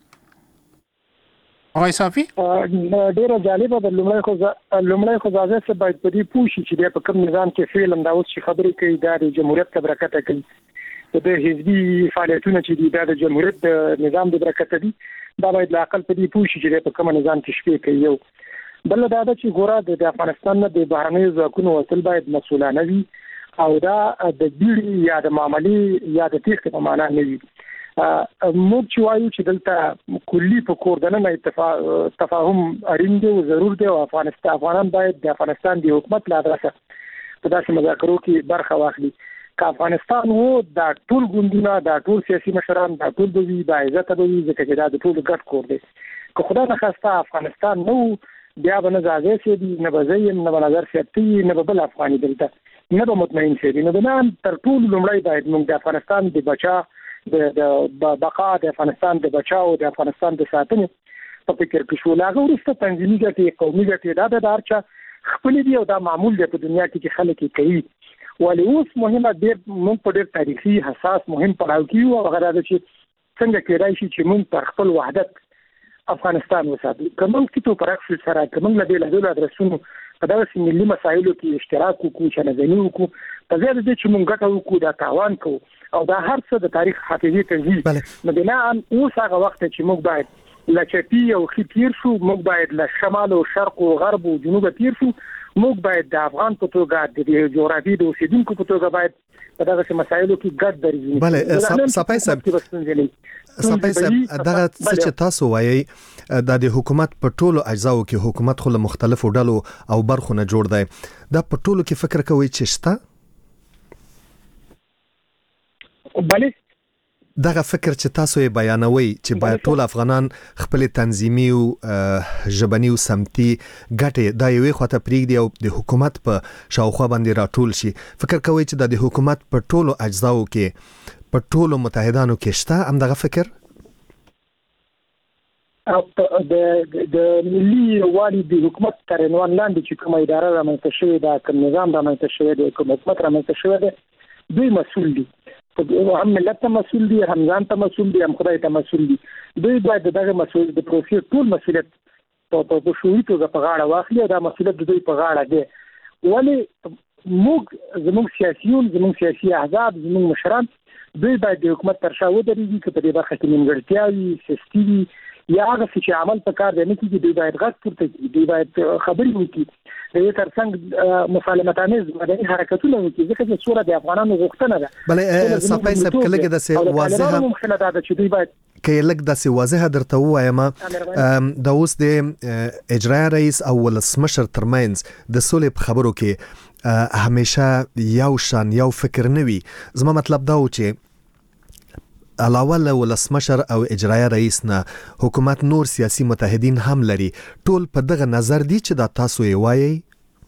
آقای صافی ډیره جالبه ده. لومړی خو ځاځي چې باید په دې پوه شي چې په کوم نظام کې فعلا دا اوس چې خبرې کوي دا د جمهوریت په برکت کوي. د حزبي فعالیتونه چې دي دا د جمهوریت د نظام د برکت دي. دا باید لا عقل په دې پوه شي چې په کوم نظام کې شپې کوي. یو بل دا ده چې ګوره د افغانستان نه د بهرنیو ځواکونو وصل باید مسؤلانه وي او دا د بیړې یا د معاملې یا د تېښتې په معنا نه وي. موږ چې وایو چې دلته کلی په کور دننه تفاهم اړین دی او ضرور دی او افغانان باید د افغانستان د حکومت له ادرسه په داسې مذاکرو کې برخه واخلي. که افغانستان وو دا ټول ګوندونه دا ټول سیاسي مشران دا ټول به وي با عزته به وي ځکه چې دا د ټولو ګډ کور دی. که خدای نخواسته افغانستان نه وو بیا به نه ځاځی سي دي نه به زه یم نه به نظر سیادتي نه به بل افغاني دلته نه به مطمئن سي دي. نو بنان تر ټولو لومړی باید موږ د افغانستان د بچا د بقا د افغانستان د بچاو د افغانستان د ساتنې په فکر کې شو. لاغه ورسته تنظیمي ګټې قومي ګټې دا د هرچا خپل دي او دا معمول دی په دنیا کې چې خلک یې کوي. ولې اوس مهمه ډېر موږ په ډېر تاریخي حساس مهم پړاو کې یو هغه دا چې څنګه کېدای شي چې موږ پر خپل وحدت افغانستان وساتو. کوم کیتو پرکس سره کوم له دې له ادرسونو په دغه ملي مسایلو کې اشتراک وکړو چې نظمي وکړو په ځای د چې موږ ګټه وکړو دا تاوان کوو او دا هر څه د تاریخ حافظي تنظیم. نو بنا اوس هغه وخت چې موږ باید لچپی او خطیر شو، موږ باید له شمال او شرق او غرب او جنوب تیر شو، موږ باید د افغان په توګه د جغرافي د اوسیدونکو په توګه باید په دغه مسایلو کې ګډ درځي. بله صفای صاحب دغه څه چې تاسو وایي د حکومت په ټولو اجزاو کې حکومت خو له مختلفو ډلو او برخو نه جوړ دی، دا په ټولو کې فکر کوي چې شته؟ بله دغه فکر چې تاسو یې بیانوي چې باید ټول افغانان خپل تنظیمي او ژبني او سمتي ګټې دا یوې خواته پرېږدي او د حکومت په شاوخوا باندې راټول شي. فکر کوي چې د حکومت په ټولو اجزاو کې په ټولو متحدانو کې شته هم دغه فکر؟ د ملي یووالي د حکومت تر عنوان لاندې چې کومه اداره رامنځته شوې ده، کوم نظام رامنځته شوی دی، کوم حکومت رامنځته شوی دی، دوی مسؤل دي. هم ملت ته مسؤل دي، هم ځان ته مسؤل دي، هم خدای ته مسؤل دي. دوی باید دغه مسؤل د پروسې ټول مسؤلیت په شعوري توګه په غاړه واخلي او دا مسؤلیت د دوی په غاړه دی. ولې موږ زموږ سیاسيون، زموږ سیاسي احزاب، زموږ مشران دوی باید د حکومت تر شا ودرېږي که په دې برخه کې نیمګړتیاوې سستي وي یا هغه څه چې عمل په کار دی نه کېږي، دوی باید غږ پورته کړي، دوی باید خبرې وکړي، د دې ترڅنګ مسالمتانیز مدني حرکتونه وکړي ځکه چې څوره د افغانانو غوښتنه ده. بله صفای صاحب که لږ داسې واضحه ممکنه ده چې دوی باید که لږ داسې واضحه درته ووایم د اوس د اجرایه رئیس او ولسمشر ترمنځ د سولې په خبرو کې همیشه یو شان یو فکر نه وي. زما مطلب دا و چې علاوه له ولسمشر او اجرایه رئیس نه حکومت نور سیاسي متحدین هم لري، ټول په دغه نظر دي چې دا تاسو یې وایي؟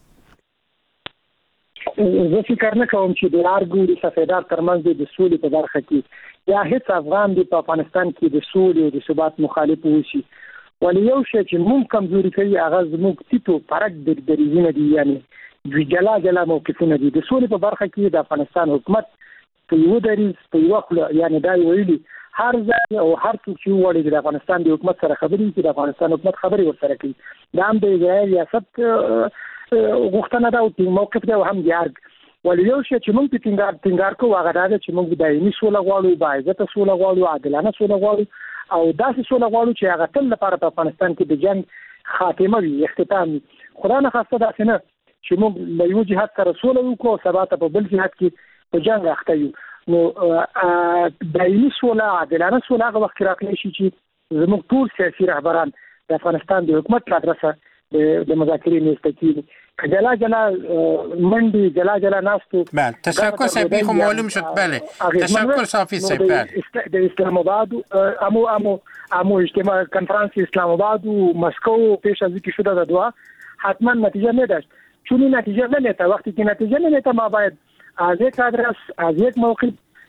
زه فکر نه کوم چې د هر ګوندي سفیدار ترمنځ د سولې په برخه کې یا هیڅ افغان دی په افغانستان کې د سولې او د ثبات مخالف وشي. ولې یو شی چې موږ کمزوري کوي هغه زموږ تیتو فرق د دریزونه دي، یعنی د جلا موقفونه دي. د سولې په برخه کې د افغانستان حکومت په یو دریز په یو خپل یعنی دا ویلي هر ځای او هر څوک چې وړي د افغانستان د حکومت سره خبرې کوي، د افغانستان حکومت خبرې ورسره کوي. دا هم د اجرایي ریاست غوښتنه ده او موقف دی او هم د ارګ. ولې یو شی چې موږ په ټینګار کوو هغه دا ده چې موږ دایمي سوله غواړو، باعزته سوله غواړو، عادلانه سوله غواړو او داسې سوله غواړو چې هغه تل لپاره په افغانستان کې د جنگ خاتمه وي، اختتام وي. خدا نه خواسته داسې نه چې موږ له یو جهت سره سوله وکړو او سبا ته په بل جهت کې په جنگ اخته یو. نو دایمي سوله، عادلانه سوله هغه وخت راغلی شي چې زموږ ټول سیاسي رهبران د افغانستان د حکومت له ادرسه د مذاکرې نیسته کېږي. که جلا منډي جلا ناستو. بله تشکر صاحب، خب معلوم شد. بله تشکر صافی صاحب. د اسلام آباد امو اجتماع کنفرانس اسلام آباد و مسکو پیش از اینکه شده در دوحه حتما نتیجه نداشت. چون این نتیجه نمیده، وقتی که نتیجه نمیده ما باید از یک آدرس، از یک موقع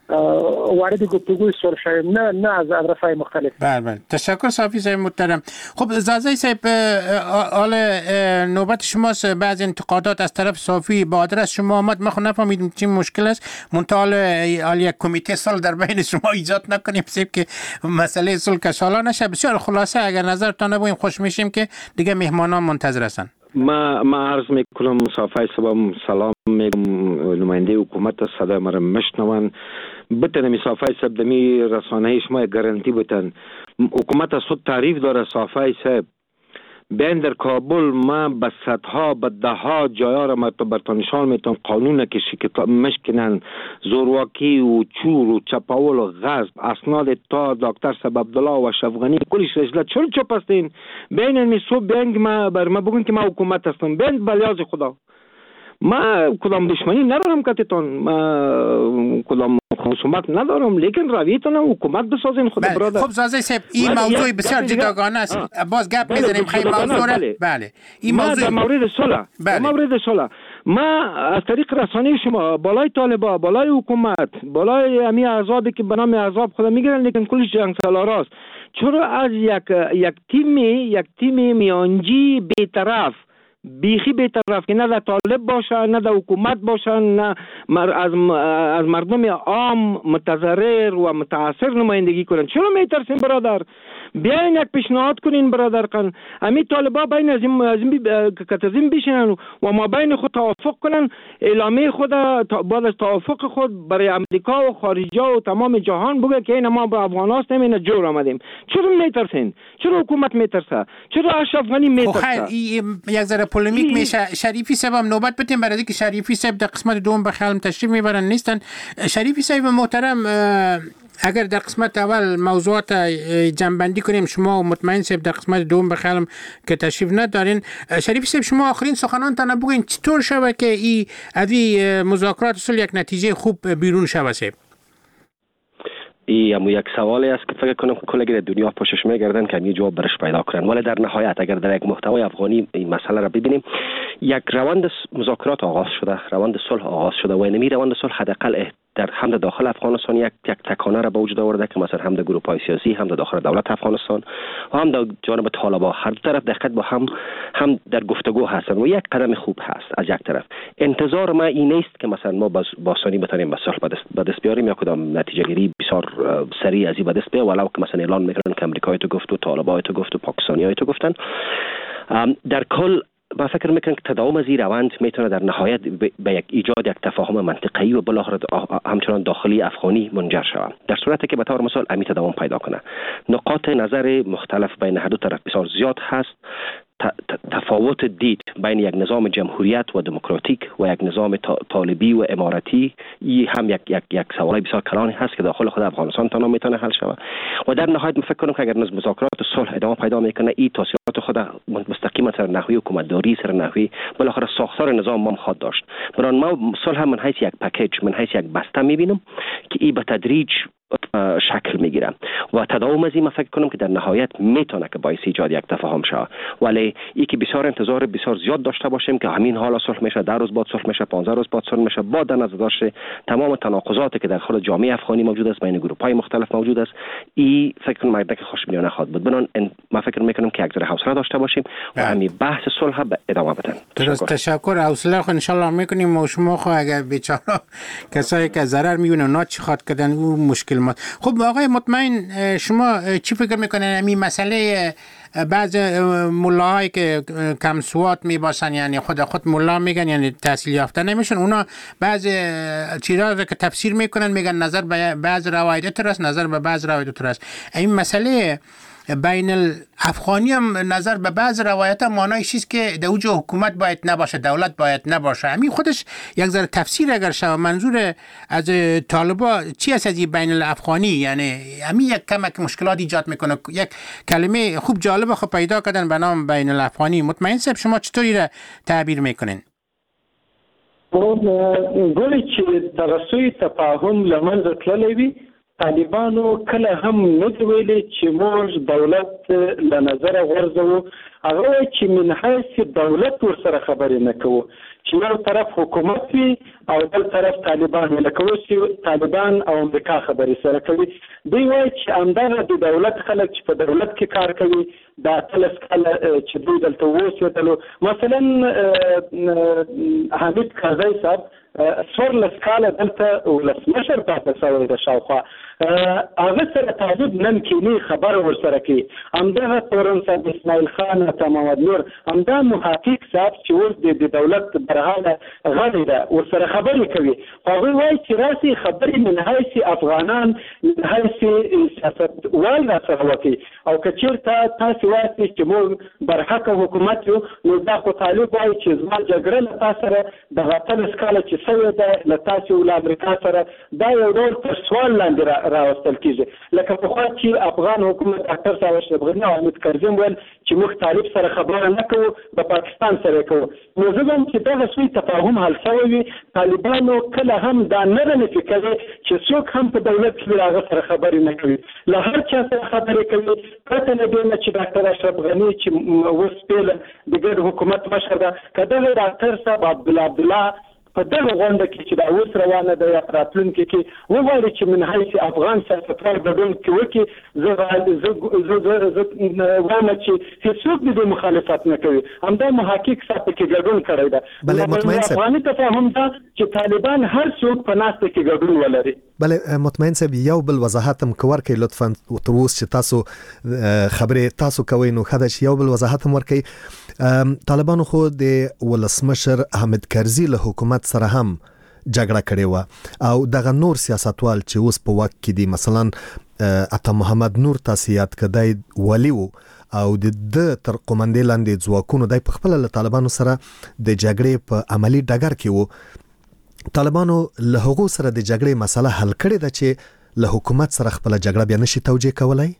وارد گفتگوی صلح شویم، نه از اطراف‌های مختلف. بله تشکر صافی صاحب محترم. خب زازی صاحب حال نوبت شماست. بعض انتقادات از طرف صافی با آدرس شما آمد، من خود نفهمیدم چی مشکل است. منتها یک کمیته صلح در بین شما ایجاد نکنیم که مسئله صلح کشالا نشه. بسیار خلاصه اگر نظرتان بگیم خوش میشیم که دیگه مهمانان منتظر هستن. ما عرض میکنم صافی صاحب سلام میگم، نماینده حکومت صدای ما را میشنون. بتن صافی صاحب دمی رسانه شما گارانتی بتن حکومت از خود تعریف داره. صافی صاحب بین در کابل ما به صدها به دهها جایا را برتانشان میتون قانون کشی که مشکنن زورواکی و چور و چپاول و غصب اسناد تا دکتر سبب عبدالله و شفغانی کلش رجلت چرا چپ هستین؟ بین میسو بینگ ما بر ما بگن که ما حکومت هستم بین بلیاز خدا ما کدام دشمنی ندارم کتتون، ما کدام خصومت ندارم، لیکن رویتون حکومت بسازین خود برادر. خب زازی صاحب این موضوع بسیار جداگانه است. باز گپ میزنیم خیلی موضوع. بله این موضوع در مورد صلح، مورد صلح ما از طریق رسانه شما بالای طالبا، بالای حکومت، بالای امی احزابی که به نام احزاب خود میگیرن لیکن کلش جنگ سالاراست، چرا از یک تیم میانجی بی‌طرف بیخی بی‌طرف که نه در طالب باشه نه در حکومت باشه نه از مردم عام متضرر و متاثر نمایندگی کنن، چرا میترسین برادر؟ بیاین یک پیشنهاد کنین برادر کن امی طالبا بین از این بشینن و ما بین خود توافق کنن، اعلامیه خود بعد از توافق خود برای امریکا و خارجه و تمام جهان بگه که این ما با افغان هستیم این جور آمدیم. چرا میترسین؟ چرا حکومت میترسه؟ چرا اشرف غنی میترسه؟ یک ذره پولیمیک میشه. شریفی صاحب هم نوبت بدیم برای که شریفی صاحب در قسمت دوم به خیالم تشریف میبرن نیستن. شریفی صاحب محترم اگر در قسمت اول موضوعات جنبندی کنیم، شما مطمئن صاحب در قسمت دوم به خیالم که تشریف ندارین. شریفی صاحب شما آخرین سخنانتان بگین چطور شود که این مذاکرات صلح یک نتیجه خوب بیرون شود صاحب؟ این یک سوالی است که فکر کنم کلگی دنیا پشتش میگردن که می جواب برش پیدا کنن، ولی در نهایت اگر در یک محتوای افغانی این مسئله را ببینیم، یک روند مذاکرات آغاز شده، روند صلح آغاز شده و این روند صلح حداقل در هم داخل افغانستان یک تکانه را به وجود آورده که مثلا هم در گروه‌های سیاسی، هم در داخل دولت افغانستان و هم در جانب طالبان هر طرف دقت با هم در گفتگو هستن و یک قدم خوب هست. از یک طرف انتظار ما این نیست که مثلا ما با ثانی بتونیم به صلح به دست بیاریم یا کدام نتیجه گیری بسیار سریع از این به دست بیاریم، ولو که مثلا اعلان میکنن که امریکایی تو گفت و طالبان تو گفت و پاکستانیایی تو گفتن. در کل با فکر میکنم که تداوم از این روند میتونه در نهایت به یک ایجاد یک تفاهم منطقی و بالاخره همچنان داخلی افغانی منجر شود. در صورتی که به طور مثال امی تداوم پیدا کنه، نقاط نظر مختلف بین هر دو طرف بسیار زیاد هست. تفاوت دید بین یک نظام جمهوریت و دموکراتیک و یک نظام طالبی و اماراتی هم یک سوال بسیار کلانی هست که داخل خود افغانستان تنها میتونه حل شود و در نهایت فکر کنم که اگر مذاکرات صلح ادامه پیدا میکنه این توصیات خود مستقیما سر نحوی حکومتداری، سر نحوی بالاخره ساختار نظام ما خواهد داشت. برای ما صلح من حیث یک پکیج، من حیث یک بسته میبینم که این به تدریج شکل میگیره و تداوم از این من فکر کنم که در نهایت میتونه که باعث ایجاد یک تفاهم شود، ولی ای که بسیار انتظار بسیار زیاد داشته باشیم که همین حالا صلح میشه، 10 روز بعد صلح میشه، 15 روز بعد صلح میشه، با در نظر داشت تمام تناقضاتی که در خود جامعه افغانی موجود است، بین گروه‌های مختلف موجود است، این فکر کنم مردک خوشبینانه خواهد بود. بنان من فکر میکنم که یک ذره حوصله داشته باشیم و همین بحث صلح به ادامه بدیم. درست، تشکر. حوصله خو ان شاء الله میکنیم و شما خو اگر بیچاره کسایی که ضرر میبینن اونا چی خواد کردن او مشکل ما. خب آقای مطمئن شما چی فکر میکنن این مسئله بعض ملاهایی که کم سواد میباشن، یعنی خود ملا میگن، یعنی تحصیل یافته نمیشن، اونا بعض چیزا رو که تفسیر میکنن میگن نظر به بعض روایت درست، نظر به بعض روایت درست. این مسئله بین الافغانی هم نظر به بعض روایت هم معنای چیست که در اوج حکومت باید نباشه، دولت باید نباشه. همین خودش یک ذره تفسیر اگر شد منظور از طالبا چی است از این بین الافغانی، یعنی همین یک کمک مشکلات ایجاد میکنه. یک کلمه خوب جالب خو پیدا کردن به نام بین الافغانی. مطمئن صاحب شما چطوری را تعبیر میکنین؟ گلی چې در سوی تفاهم لمنځه تللی وي طالبانو کله هم نه دی ویلي چې موږ دولت له نظره غورځوو. هغه چې من حیث دولت ورسره خبرې نه کوو، چې یو طرف حکومت وي او بل طرف طالبان وي. لکه اوس چې طالبان او امریکا خبرې سره کوي، دوی وایي چې همدغه د دولت خلک چې په دولت کې کار کوي دا 13 کاله چې دوی دلته اوسېدلو، مثلا حامد کرزی صاحب 14 کاله دلته ولسمشر پاتې شوی د شاوخوا، هغه سره طالب نن کینی خبر ورسره کوي. همدغه تورن صاحب، اسماعیل خان، محمد نور، همدا محقق صاحب چې اوس د دولت برهاله غړی ده ورسره خبرې کوي. هغه وایي چې راسي خبرې من حیث افغانان من حیث سیاستوال را سره وکړي، او که چېرته تاسو وایي چې موږ برحقه حکومت یو، نو دا خو طالب وایي چې زما جګړه له تا سره دغه 13 کاله چې سوې ده له تاسو له امریکا سره، دا یو ډول تر سوال لاندې راوستل کېږي. لکه پخوا چې افغان حکومت ډاکټر صاحب اشرف غني او حامد کرزي ویل چې موږ طالب سره خبره نه کوو، د پاکستان سره کوو. نو زه وایم چې دغه سوی تفاهم حل شوی وي. طالبانو کله هم دا نه نفي کوي چې څوک هم په دولت کې هغه سره خبرې نه کوي، له هر چا سره خبرې کوي. پته نه دی چې ډاکټر اشرف غني چې اوس پیله د ګډ حکومت مشر ده، که دغه ډاکټر صاحب عبدالله په دغه غونډه کې چې دا اوس روانه ده یا راتلونکي کې وغواړي چې من حیث افغان سیاستوال ګډون کې وکړي، زه وایم چې هېڅوک د مخالفت نه کوي. همدا محقق صاحب کې ګډون کړی ده. افغاني تفاهم ده چې طالبان هر څوک په ناسته کې ګډون ولري. بله مطمئن صاحب، یو بل وضاحت هم ورکړئ لطفا. تر اوس چې تاسو خبرې تاسو کوئ نو ښه ده چې یو بل وضاحت هم ورکړئ. طالبانو خو د ولسمشر حامد کرزي له حکومت سره هم جګړه کړې وه، او دغه نور سیاستوال چې اوس په واک کې دي، مثلا عطا محمد نور تاسو یاد کړئ ولی وو او د تر قومندې لاندې ځواکونو دی په خپل له طالبانو سره د جګړې په عملی ډګر کې وو. طالبانو له هغو سره د جګړې مسله حل کړې ده چې له حکومت سره خپل جګړه بیا نشي توجیه کولای.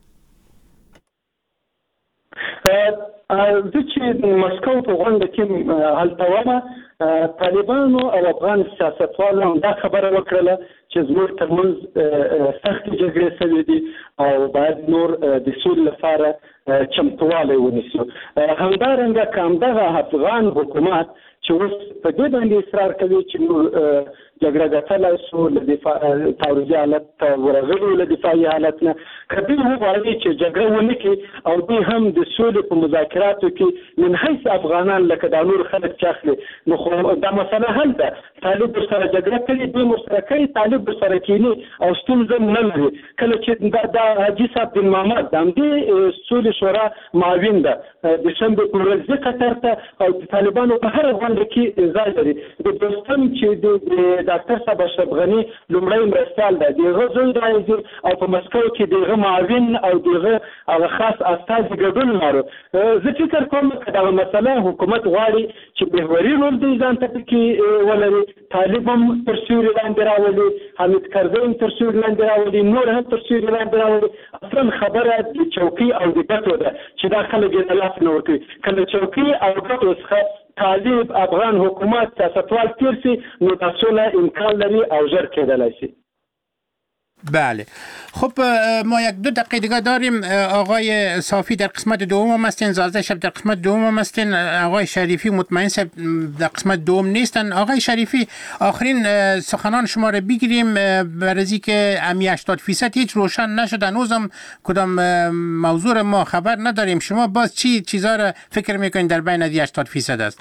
زه چې مسکو په غونډه کې هلته ومه، طالبانو او افغان سیاستوالو دا خبره وکړله چې زموږ ترمنځ سختې جګړې شوې دي او باید نور د سولې لپاره چمتوالی ونیسو. همدارنګه که همدغه افغان حکومت چې اوس په دې باندې اصرار کوي چې نور جګړه ګټلی سو، له تعرضي حالت ته ورغلي، له دفاعي حالت نه، که دوی وغواړي چې جګړه ونه کړي او دوی هم د سولې په مذاکراتو کې من حیث افغانان لکه دا نور خلک چې اخلي، نو خو دا مسله حل ده. طالب ورسره جګړه کوي، دوی ورسره کوي، طالب ورسره کینی او ستونزه نه لري. کله چې دا حاجي صاحب بن محمد د همدې سولې شورا معاون ده، د شنبې په ورځ ځي قطر ته او د طالبانو په هره غونډه کې ځای لري. د دوستم چې د ډاکټر صاحب اشرف غني لومړی مرستیال ده، دغه زوی راځي او په مسکو کې دغه معاون او دغه هغه خاص استازي ګډون لري. زه فکر کوم چې دا مسله حکومت غواړي چې محوري رول دی ځان ته کې ولري. طالب هم تر سیوري لاندې راولي، حامد کرزي هم تر سیوري لاندې راولي، نور هم تر سیوري لاندې راولي. اصلا خبره د چوکۍ او د ګټو ده چې دا خلک یې لاس نه ورکوي. کله چوکۍ او ګټو څخه طالب افغان حکومت سیاستوال تیر سي، نو دا سوله امکان لري او ژر کېدلی شي. بله، خب ما یک 2 دقیقه دیگه داریم. آقای صافی در قسمت دوم هم هستین، زازده شب در قسمت دوم هم هستین، آقای شریفی مطمئن شب در قسمت دوم نیستن. آقای شریفی، آخرین سخنان شما رو بگیریم برای که امی 80% هیچ روشن نشد، هنوزم کدام موضوع ما خبر نداریم. شما باز چی چیزا رو فکر میکنین در بین 80% است؟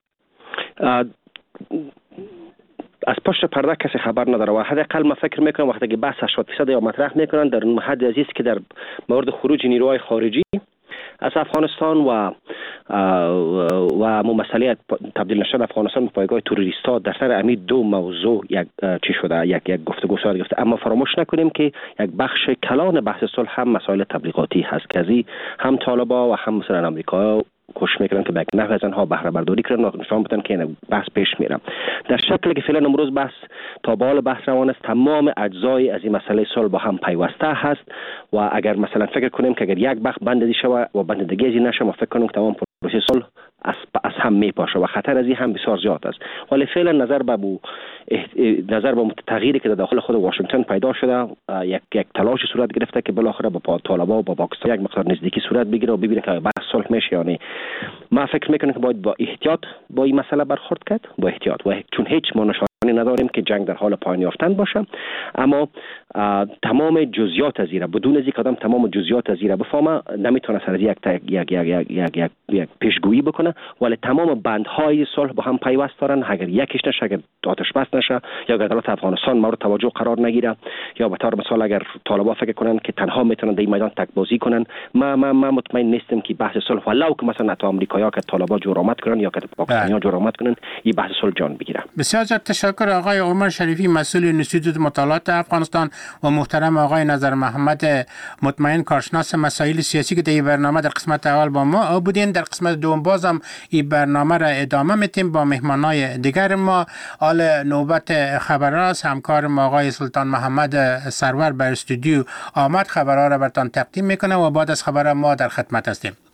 از پشت پرده کسی خبر نداره و حداقل من فکر میکنم وقتی که بحث 80% یا مطرح میکنن در حد عزیز که در مورد خروج نیروهای خارجی از افغانستان و مسئله تبدیل نشدن افغانستان به پایگاه تروریستا در سر امی دو موضوع چی شده یک گفتگو صورت گرفته. اما فراموش نکنیم که یک بخش کلان بحث صلح هم مسائل تبلیغاتی هست که ازی هم طالبا و هم مثلا امریکا کوشش میکنن که به یک نحو از آنها بهره برداری کنن، نشان بدن که بحث پیش میره. در شکلی که فعلا امروز بحث تا بال بحث روان است، تمام اجزای از این مسئله صلح با هم پیوسته هست و اگر مثلا فکر کنیم که اگر یک بخش بند شود و بند دیگه نشه، ما فکر کنیم که تمام صلح از هم میپاشه و خطر از این هم بسیار زیاد است. ولی فعلا نظر به تغییری که در داخل خود واشنگتن پیدا شده، یک تلاش صورت گرفته که بالاخره با طالبان و با پاکستان یک مقدار نزدیکی صورت بگیره و ببینه که بحث صلح میشه یا نه. ما فکر میکنم که باید با احتیاط با این مسئله برخورد کرد، با احتیاط، و چون هیچ نداریم که جنگ در حال پایان یافتن باشه، اما تمام جزئیات از این بدون از اینکه آدم تمام جزئیات از این بفهمه نمیتونه سر یک پیشگویی بکنه، ولی تمام بندهای صلح با هم پیوست دارن. اگر یکیش نشه، اگر آتش بس نشه، یا اگر دولت افغانستان مورد توجه قرار نگیره، یا به طور مثال اگر طالبان فکر کنن که تنها میتونن در این میدان تک بازی کنن، ما مطمئن نیستم که بحث صلح ولو که مثلا تو آمریکایی‌ها که طالبان جور آمد کنن یا که پاکستانی‌ها جور آمد کنن، این بحث صلح جان بگیره. بسیار تشکر آقای عمر شریفی، مسئول انستیتوت مطالعات افغانستان، و محترم آقای نظر محمد مطمئن، کارشناس مسائل سیاسی که در برنامه در قسمت اول با ما بودین. در قسمت دوم بازم این برنامه را ادامه میتیم با مهمانای دیگر ما. حال نوبت خبراست. همکار ما آقای سلطان محمد سرور بر استودیو آمد، خبرها را براتون تقدیم میکنه و بعد از خبر ما در خدمت هستیم.